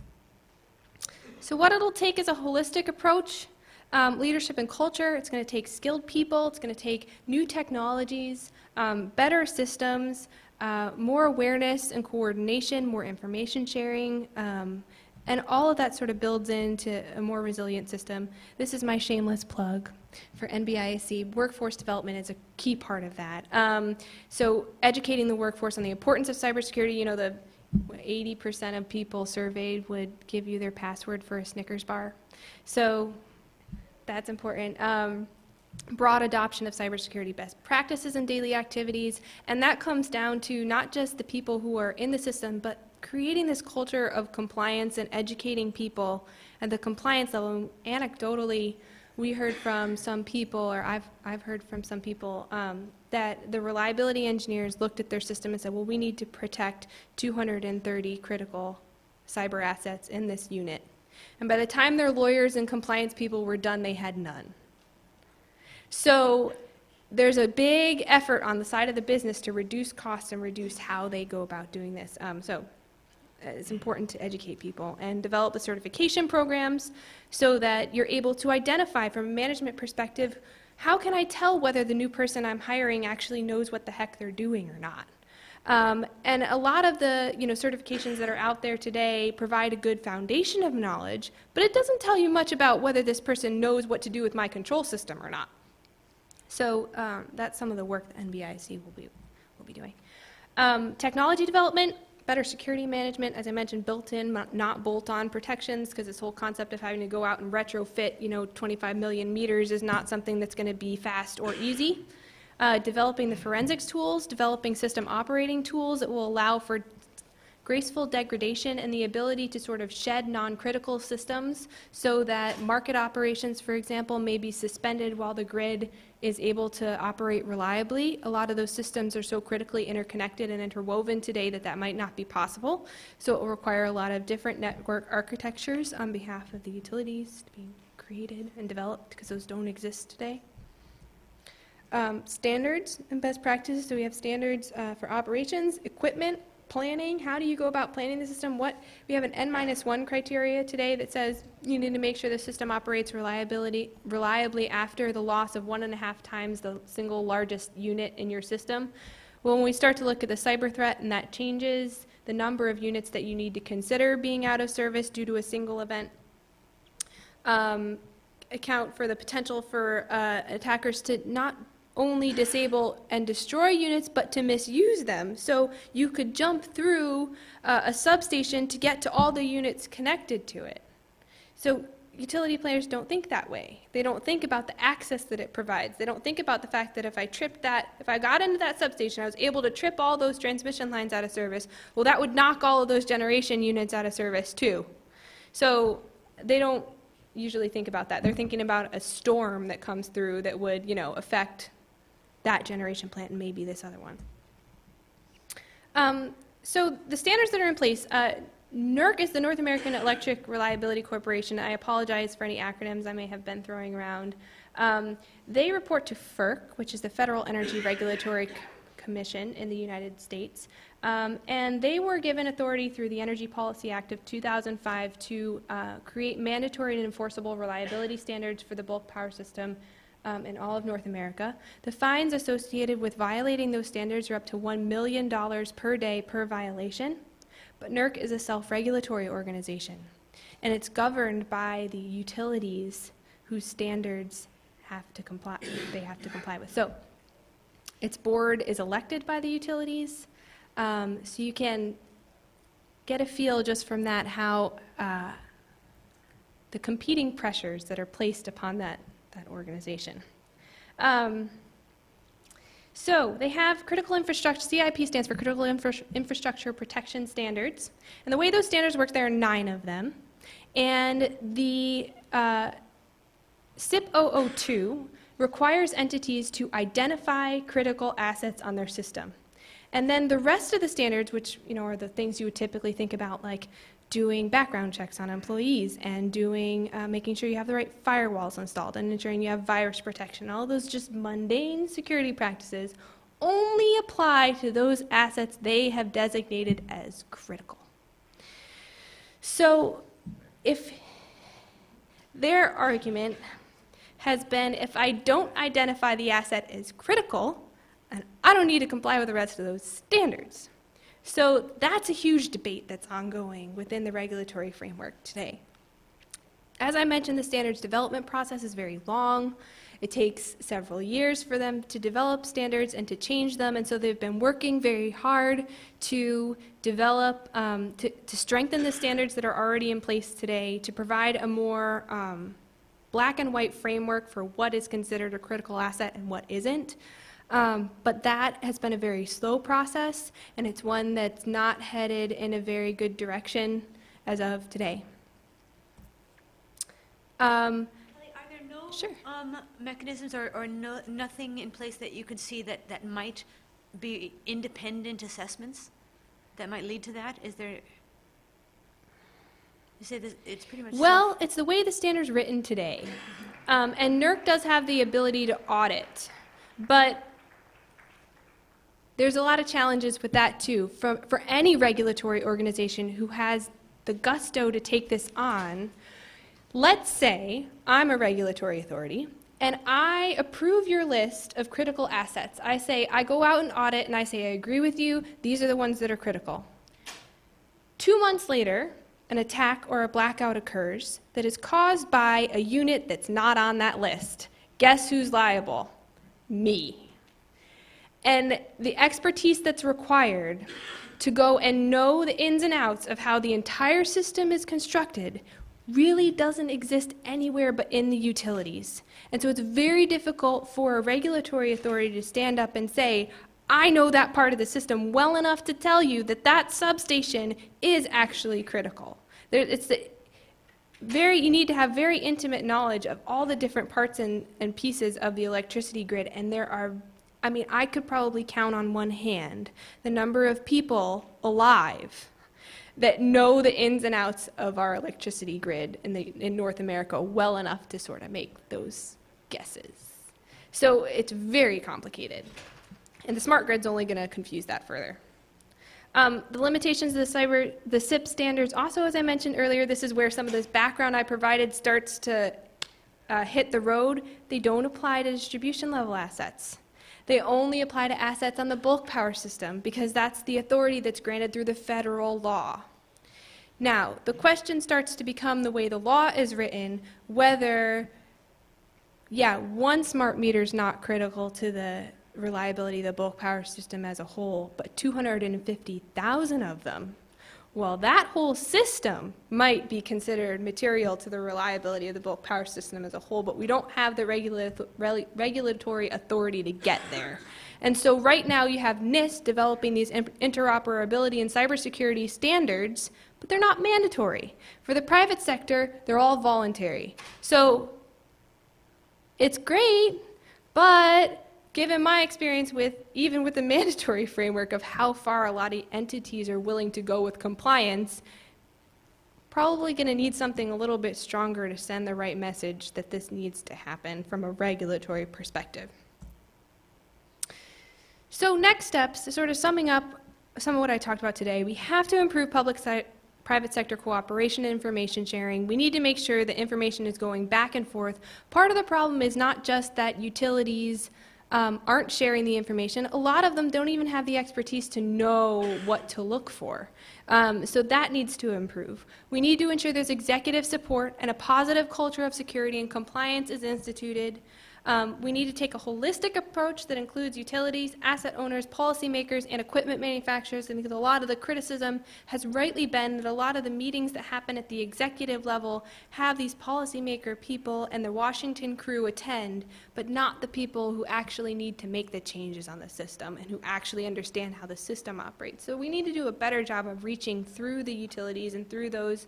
So what it'll take is a holistic approach. Leadership and culture. It's going to take skilled people. It's going to take new technologies, better systems, more awareness and coordination, more information sharing, and all of that sort of builds into a more resilient system. This is my shameless plug for NBISC. Workforce development is a key part of that. So educating the workforce on the importance of cybersecurity. You know, 80% of people surveyed would give you their password for a Snickers bar. So that's important. Broad adoption of cybersecurity best practices and daily activities, and that comes down to not just the people who are in the system, but creating this culture of compliance and educating people at the compliance level. Anecdotally, we heard from some people, or I've heard from some people, that the reliability engineers looked at their system and said, well, we need to protect 230 critical cyber assets in this unit. And by the time their lawyers and compliance people were done, they had none. So there's a big effort on the side of the business to reduce costs and reduce how they go about doing this. So it's important to educate people and develop the certification programs so that you're able to identify from a management perspective, how can I tell whether the new person I'm hiring actually knows what the heck they're doing or not? And a lot of the certifications that are out there today provide a good foundation of knowledge, but it doesn't tell you much about whether this person knows what to do with my control system or not. So that's some of the work that NBIC will be doing. Technology development, better security management, as I mentioned, built-in, not bolt-on protections, because this whole concept of having to go out and retrofit 25 million meters is not something that's going to be fast or easy. Developing the forensics tools, developing system operating tools that will allow for graceful degradation and the ability to sort of shed non-critical systems so that market operations, for example, may be suspended while the grid is able to operate reliably. A lot of those systems are so critically interconnected and interwoven today that that might not be possible. So it will require a lot of different network architectures on behalf of the utilities to be created and developed, because those don't exist today. Standards and best practices. So we have standards for operations, equipment, planning. How do you go about planning the system? We have an N-1 criteria today that says you need to make sure the system operates reliably after the loss of 1.5 times the single largest unit in your system. Well, when we start to look at the cyber threat and that changes the number of units that you need to consider being out of service due to a single event, account for the potential for attackers to not only disable and destroy units, but to misuse them. So you could jump through a substation to get to all the units connected to it. So utility players don't think that way. They don't think about the access that it provides. They don't think about the fact that if I got into that substation, I was able to trip all those transmission lines out of service, well, that would knock all of those generation units out of service too. So they don't usually think about that. They're thinking about a storm that comes through that would, affect that generation plant and maybe this other one. So the standards that are in place, NERC is the North American Electric Reliability Corporation. I apologize for any acronyms I may have been throwing around. They report to FERC, which is the Federal Energy Regulatory Commission in the United States. And they were given authority through the Energy Policy Act of 2005 to create mandatory and enforceable reliability standards for the bulk power system in all of North America. The fines associated with violating those standards are up to $1 million per day per violation. But NERC is a self-regulatory organization, and it's governed by the utilities whose standards they have to comply with. So its board is elected by the utilities, so you can get a feel just from that how the competing pressures that are placed upon that organization. So they have critical infrastructure, CIP stands for Critical Infrastructure Protection Standards. And the way those standards work, there are 9 of them. And the CIP 002 requires entities to identify critical assets on their system. And then the rest of the standards, which are the things you would typically think about, like doing background checks on employees and making sure you have the right firewalls installed and ensuring you have virus protection, all those just mundane security practices only apply to those assets they have designated as critical. So if their argument has been, if I don't identify the asset as critical, and I don't need to comply with the rest of those standards. So that's a huge debate that's ongoing within the regulatory framework today. As I mentioned, the standards development process is very long. It takes several years for them to develop standards and to change them, and so they've been working very hard to develop, to strengthen the standards that are already in place today, to provide a more black and white framework for what is considered a critical asset and what isn't. But that has been a very slow process, and it's one that's not headed in a very good direction as of today. Are there no Sure. mechanisms or nothing in place that you could see that might be independent assessments that might lead to that? Is there? You say this, it's pretty much. Well, it's the way the standard's written today. And NERC does have the ability to audit, but there's a lot of challenges with that too. For any regulatory organization who has the gusto to take this on, let's say I'm a regulatory authority and I approve your list of critical assets. I say, I go out and audit and I say, I agree with you, these are the ones that are critical. 2 months later, an attack or a blackout occurs that is caused by a unit that's not on that list. Guess who's liable? Me. And the expertise that's required to go and know the ins and outs of how the entire system is constructed really doesn't exist anywhere but in the utilities. And so it's very difficult for a regulatory authority to stand up and say, I know that part of the system well enough to tell you that that substation is actually critical. You need to have very intimate knowledge of all the different parts and pieces of the electricity grid, and there are, I could probably count on one hand the number of people alive that know the ins and outs of our electricity grid in North America well enough to sort of make those guesses. So it's very complicated. And the smart grid's only going to confuse that further. The limitations of the SIP standards, also, as I mentioned earlier, this is where some of this background I provided starts to hit the road. They don't apply to distribution level assets. They only apply to assets on the bulk power system because that's the authority that's granted through the federal law. Now, the question starts to become the way the law is written, whether, one smart meter is not critical to the reliability of the bulk power system as a whole, but 250,000 of them, well, that whole system might be considered material to the reliability of the bulk power system as a whole, but we don't have the regulatory authority to get there. And so right now you have NIST developing these interoperability and cybersecurity standards, but they're not mandatory. For the private sector, they're all voluntary. So it's great, but given my experience even with the mandatory framework of how far a lot of entities are willing to go with compliance, probably going to need something a little bit stronger to send the right message that this needs to happen from a regulatory perspective. So next steps, sort of summing up some of what I talked about today, we have to improve private sector cooperation and information sharing. We need to make sure that information is going back and forth. Part of the problem is not just that utilities aren't sharing the information. A lot of them don't even have the expertise to know what to look for. So that needs to improve. We need to ensure there's executive support and a positive culture of security and compliance is instituted. We need to take a holistic approach that includes utilities, asset owners, policymakers, and equipment manufacturers, and because a lot of the criticism has rightly been that a lot of the meetings that happen at the executive level have these policymaker people and the Washington crew attend, but not the people who actually need to make the changes on the system and who actually understand how the system operates. So we need to do a better job of reaching through the utilities and through those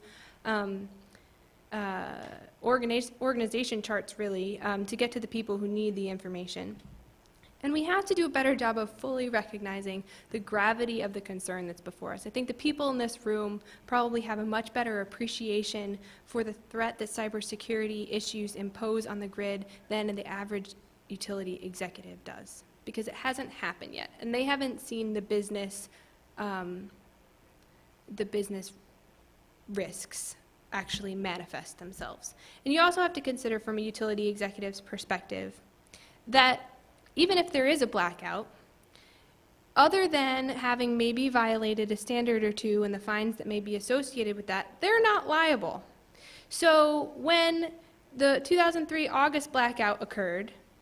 organization charts, really, to get to the people who need the information. And we have to do a better job of fully recognizing the gravity of the concern that's before us. I think the people in this room probably have a much better appreciation for the threat that cybersecurity issues impose on the grid than the average utility executive does, because it hasn't happened yet, and they haven't seen the business risks actually manifest themselves. And you also have to consider from a utility executive's perspective that even if there is a blackout, other than having maybe violated a standard or two and the fines that may be associated with that, they're not liable. So when the 2003 August blackout occurred,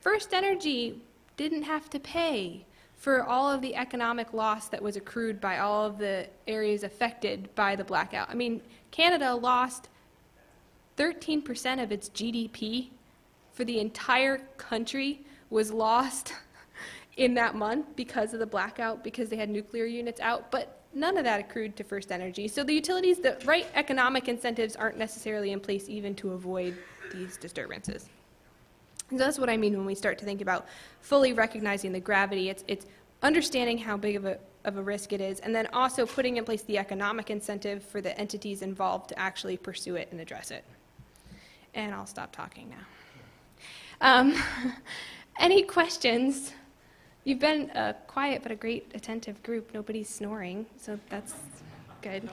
First Energy didn't have to pay for all of the economic loss that was accrued by all of the areas affected by the blackout. I mean, Canada lost 13% of its GDP for the entire country was lost in that month because of the blackout, because they had nuclear units out, but none of that accrued to First Energy. So the utilities, the right economic incentives aren't necessarily in place even to avoid these disturbances. And so that's what I mean when we start to think about fully recognizing the gravity. It's understanding how big of a risk it is, and then also putting in place the economic incentive for the entities involved to actually pursue it and address it. And I'll stop talking now. Any questions? You've been a quiet but a great attentive group. Nobody's snoring, so that's good.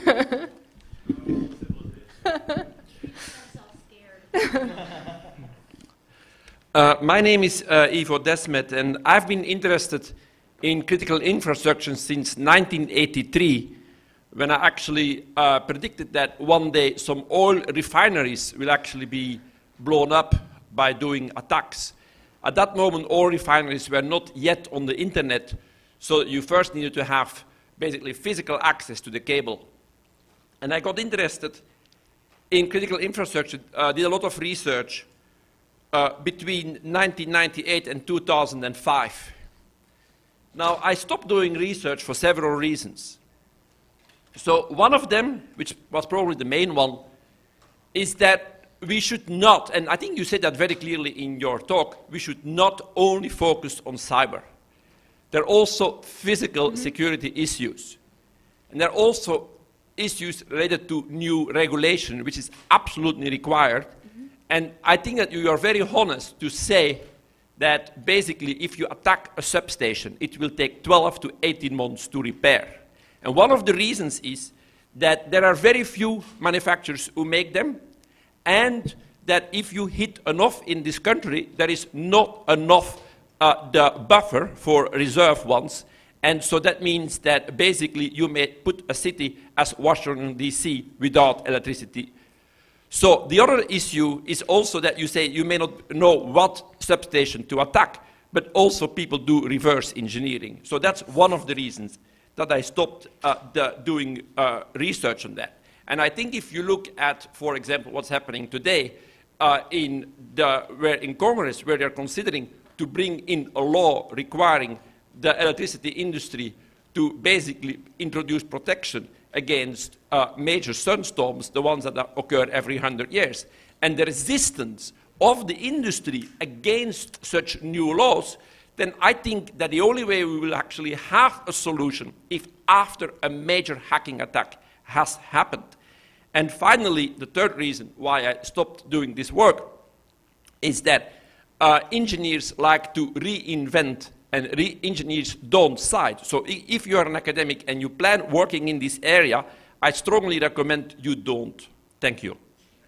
My name is Ivo Desmet, and I've been interested in critical infrastructure since 1983, when I actually predicted that one day some oil refineries will actually be blown up by doing attacks. At that moment, oil refineries were not yet on the internet, so you first needed to have basically physical access to the cable. And I got interested in critical infrastructure, did a lot of research between 1998 and 2005. Now, I stopped doing research for several reasons. So one of them, which was probably the main one, is that we should not, and I think you said that very clearly in your talk, we should not only focus on cyber. There are also physical security issues. And there are also issues related to new regulation, which is absolutely required. And I think that you are very honest to say that basically if you attack a substation, it will take 12 to 18 months to repair. And one of the reasons is that there are very few manufacturers who make them, and that if you hit enough in this country, there is not enough the buffer for reserve ones. And so that means that basically you may put a city as Washington, D.C. without electricity. So the other issue is also that you say you may not know what substation to attack, but also people do reverse engineering. So that's one of the reasons that I stopped doing research on that. And I think if you look at, for example, what's happening today in Congress, where they're considering to bring in a law requiring the electricity industry to basically introduce protection against major sunstorms, the ones that occur every 100 years. And the resistance of the industry against such new laws, then I think that the only way we will actually have a solution if after a major hacking attack has happened. And finally, the third reason why I stopped doing this work is that engineers like to reinvent, and engineers don't cite. So if you are an academic and you plan working in this area, I strongly recommend you don't. Thank you.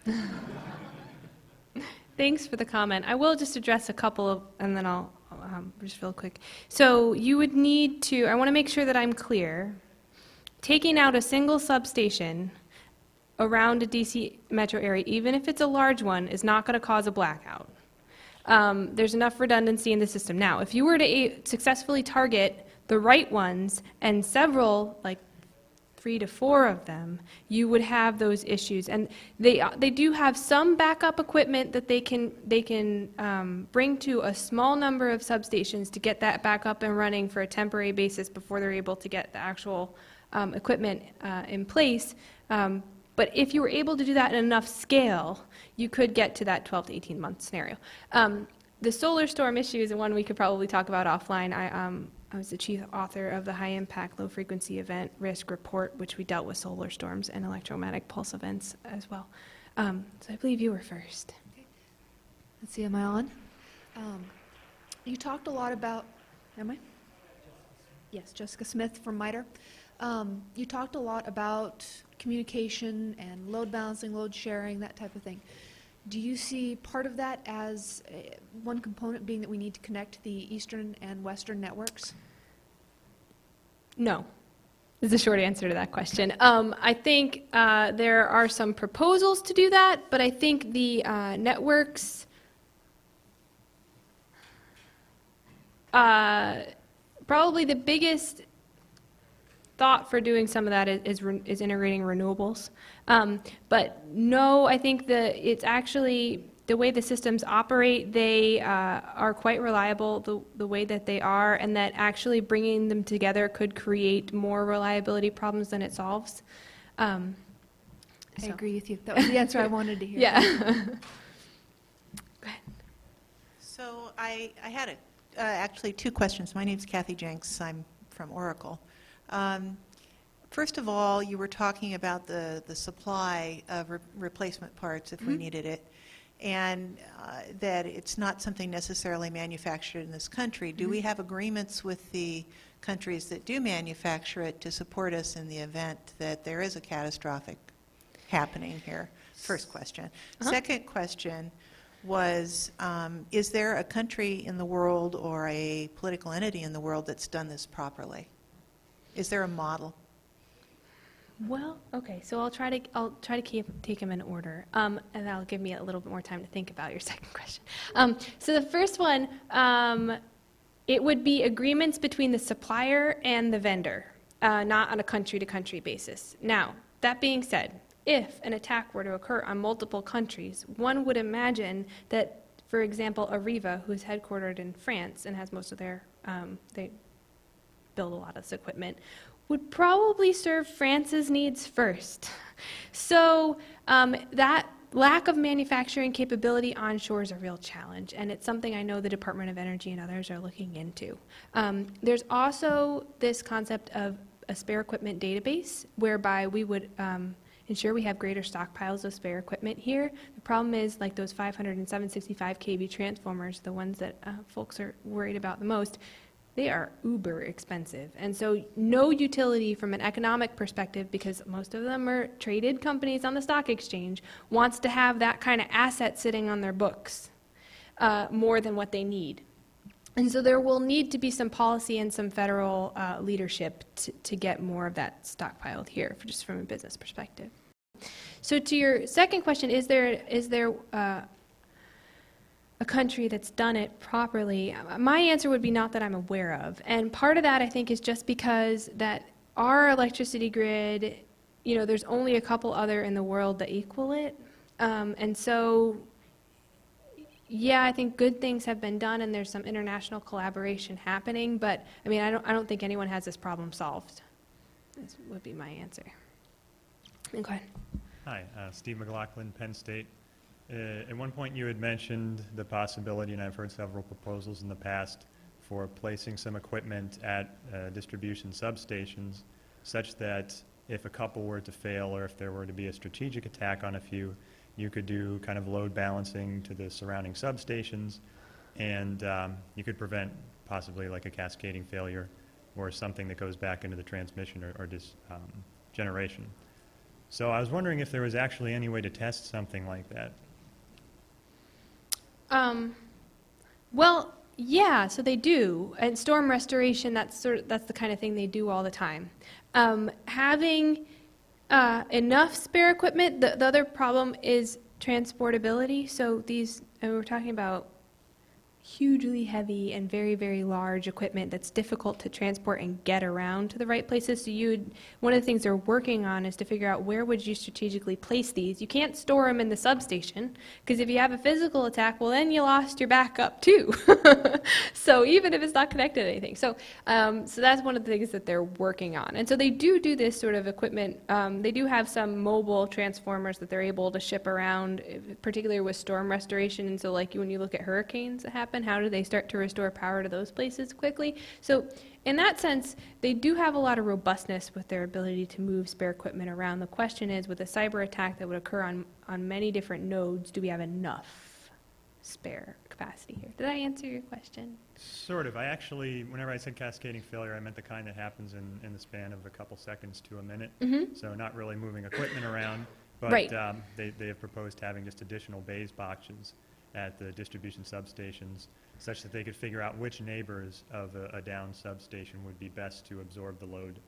Thanks for the comment. I will just address a couple of, and then I'll just real quick. So you would need to, I want to make sure that I'm clear, taking out a single substation around a DC metro area, even if it's a large one, is not going to cause a blackout. There's enough redundancy in the system. Now, if you were to successfully target the right ones and several, like 3 to 4 of them, you would have those issues. And they do have some backup equipment that they can bring to a small number of substations to get that back up and running for a temporary basis before they're able to get the actual equipment in place. But if you were able to do that in enough scale, you could get to that 12 to 18 month scenario. The solar storm issue is one we could probably talk about offline. I was the chief author of the High Impact Low Frequency Event Risk Report, which we dealt with solar storms and electromagnetic pulse events as well. So I believe you were first. Okay. Let's see, am I on? You talked a lot about, am I? Yes, Jessica Smith from MITRE. You talked a lot about communication and load balancing, load sharing, that type of thing. Do you see part of that as one component being that we need to connect the eastern and western networks? No, is the short answer to that question. I think there are some proposals to do that, but I think the networks, Probably the biggest thought for doing some of that is integrating renewables. But no, I think it's actually the way the systems operate, they are quite reliable the way that they are, and that actually bringing them together could create more reliability problems than it solves. I agree with you. That was the answer I wanted to hear. Yeah. So I had actually two questions. My name's Kathy Jenks. I'm from Oracle. First of all, you were talking about the supply of replacement parts if we needed it, and that it's not something necessarily manufactured in this country. Do we have agreements with the countries that do manufacture it to support us in the event that there is a catastrophic happening here? First question. Second question was, is there a country in the world or a political entity in the world that's done this properly? Is there a model? Well, okay, so I'll try to take them in order, and that'll give me a little bit more time to think about your second question. So the first one, it would be agreements between the supplier and the vendor, not on a country-to-country basis. Now, that being said, if an attack were to occur on multiple countries, one would imagine that, for example, Areva, who's headquartered in France and has most of their, they build a lot of this equipment, would probably serve France's needs first. So that lack of manufacturing capability onshore is a real challenge, and it's something I know the Department of Energy and others are looking into. There's also this concept of a spare equipment database, whereby we would ensure we have greater stockpiles of spare equipment here. The problem is, like those 500 and 765 kV transformers, the ones that folks are worried about the most, they are uber expensive. And so no utility from an economic perspective, because most of them are traded companies on the stock exchange, wants to have that kind of asset sitting on their books more than what they need. And so there will need to be some policy and some federal leadership to get more of that stockpiled here, just from a business perspective. So to your second question, is there a country that's done it properly? My answer would be not that I'm aware of. And part of that, I think, is just because that our electricity grid, you know, there's only a couple other in the world that equal it. And so, yeah, I think good things have been done, and there's some international collaboration happening. But I mean, I don't think anyone has this problem solved. This would be my answer. Go ahead. Hi, Steve McLaughlin, Penn State. At one point you had mentioned the possibility, and I've heard several proposals in the past, for placing some equipment at distribution substations such that if a couple were to fail or if there were to be a strategic attack on a few, you could do kind of load balancing to the surrounding substations, and you could prevent possibly like a cascading failure or something that goes back into the transmission or generation. So I was wondering if there was actually any way to test something like that. Well, yeah, so they do. And storm restoration, that's the kind of thing they do all the time. Having enough spare equipment, the other problem is transportability. So these, and we're talking about hugely heavy and very, very large equipment that's difficult to transport and get around to the right places. So one of the things they're working on is to figure out where would you strategically place these. You can't store them in the substation, because if you have a physical attack, well, then you lost your backup too. So even if it's not connected to anything. So that's one of the things that they're working on. And so they do this sort of equipment. They do have some mobile transformers that they're able to ship around, particularly with storm restoration. And so like when you look at hurricanes that happen, how do they start to restore power to those places quickly? So in that sense, they do have a lot of robustness with their ability to move spare equipment around. The question is, with a cyber attack that would occur on many different nodes, do we have enough spare capacity here? Did I answer your question? Sort of. I actually, whenever I said cascading failure, I meant the kind that happens in the span of a couple seconds to a minute. Mm-hmm. So not really moving equipment around, but Right. They have proposed having just additional base boxes at the distribution substations such that they could figure out which neighbors of a down substation would be best to absorb the load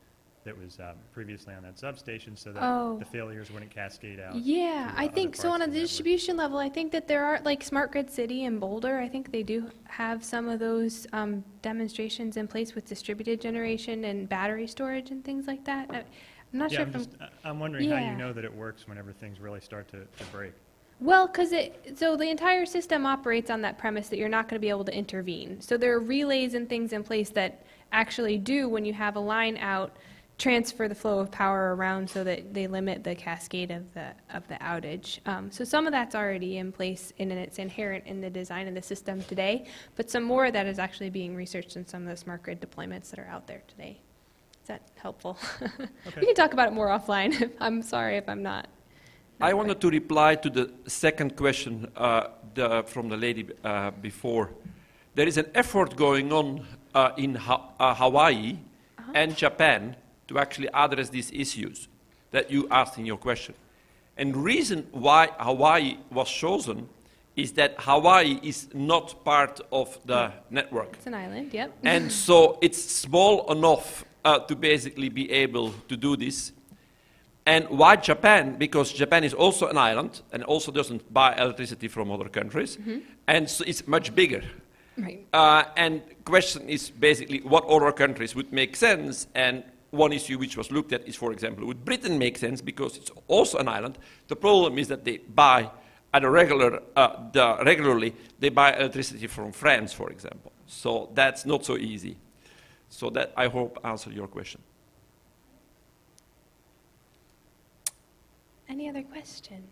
that was previously on that substation so that Oh. the failures wouldn't cascade out. Yeah, to I other think so. parts On a of the network. distribution level, I think that there are, like Smart Grid City and Boulder, I think they do have some of those demonstrations in place with distributed generation and battery storage and things like that. I'm not Yeah, sure I'm if I'm. just, I'm wondering how Yeah. you know that it works whenever things really start to break. Well, so the entire system operates on that premise that you're not going to be able to intervene. So there are relays and things in place that actually do, when you have a line out, transfer the flow of power around so that they limit the cascade of the outage. So some of that's already in place and it's inherent in the design of the system today, but some more of that is actually being researched in some of the smart grid deployments that are out there today. Is that helpful? Okay. We can talk about it more offline. I'm sorry if I'm not. I wanted to reply to the second question from the lady before. There is an effort going on in Hawaii and Japan to actually address these issues that you asked in your question. And the reason why Hawaii was chosen is that Hawaii is not part of the network. It's an island, yep. And so it's small enough to basically be able to do this. And why Japan? Because Japan is also an island and also doesn't buy electricity from other countries. And so it's much bigger. Right. And question is basically what other countries would make sense. And one issue which was looked at is, for example, would Britain make sense because it's also an island? The problem is that they buy at a regularly, they buy electricity from France, for example. So that's not so easy. So that, I hope, answered your question. Any other questions?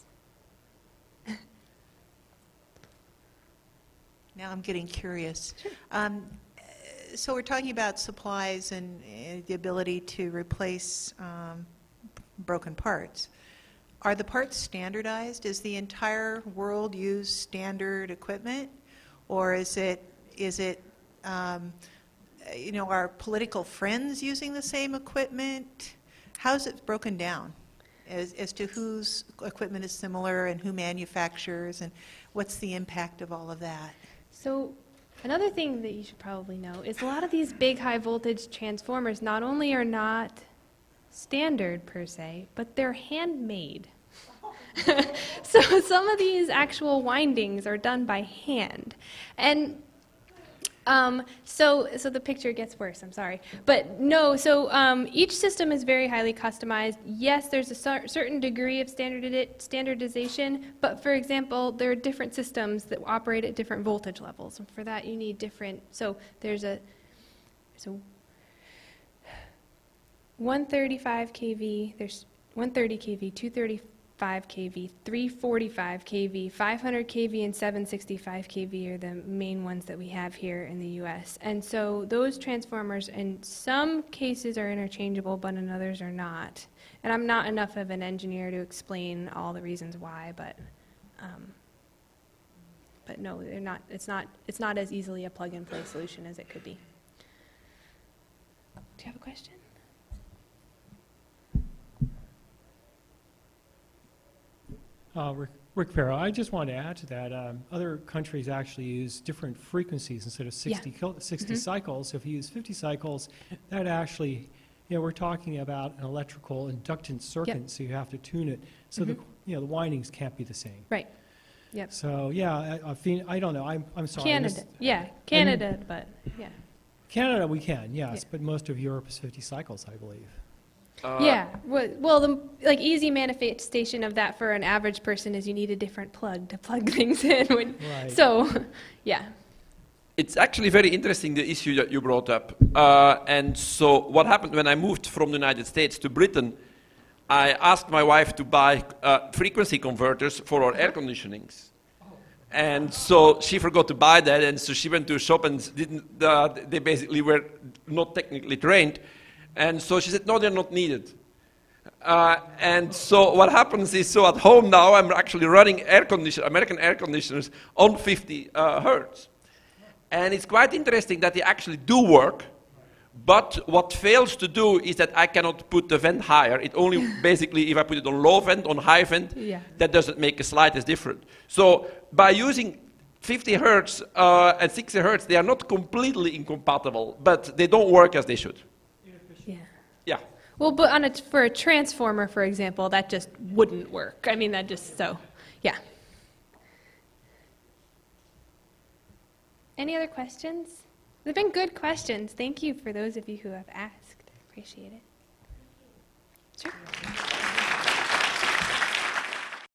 Now I'm getting curious. So we're talking about supplies and the ability to replace broken parts. Are the parts standardized? Does the entire world use standard equipment? Or is it our political friends using the same equipment? How's it broken down as to whose equipment is similar and who manufactures and what's the impact of all of that? So another thing that you should probably know is a lot of these big high voltage transformers not only are not standard per se, but they're handmade. So some of these actual windings are done by hand. And so the picture gets worse, I'm sorry. But no, so each system is very highly customized. Yes, there's a certain degree of standardization, but for example, there are different systems that operate at different voltage levels. And for that, you need different, so there's a 135 kV, there's 130 kV, 235 kV, 345 kV, 500 kV, and 765 kV are the main ones that we have here in the U.S. And so those transformers in some cases are interchangeable, but in others are not. And I'm not enough of an engineer to explain all the reasons why, but no, they're not. It's not as easily a plug-and-play solution as it could be. Do you have a question? Rick Farrell, I just wanted to add to that. Other countries actually use different frequencies instead of 60 cycles. So if you use 50 cycles, that actually, we're talking about an electrical inductance circuit, so you have to tune it. So the windings can't be the same. Right. Yep. So I don't know. I'm sorry. Canada, but yeah. Canada we can, yes, but most of Europe is 50 cycles, I believe. Well, the easy manifestation of that for an average person is you need a different plug to plug things in. Right. So, yeah. It's actually very interesting, the issue that you brought up. And so what happened when I moved from the United States to Britain, I asked my wife to buy frequency converters for our air conditionings. And so she forgot to buy that, and so she went to a shop and they basically were not technically trained. And so she said, no, they're not needed. And so what happens is, so at home now, I'm actually running American air conditioners on 50 hertz. And it's quite interesting that they actually do work, but what fails to do is that I cannot put the vent higher. It only basically, if I put it on low vent, on high vent, that doesn't make a slightest difference. So by using 50 hertz and 60 hertz, they are not completely incompatible, but they don't work as they should. Yeah. Yeah. Well, but for a transformer, for example, that just wouldn't work. I mean, that just, so, yeah. Any other questions? They've been good questions. Thank you for those of you who have asked. I appreciate it. Sure.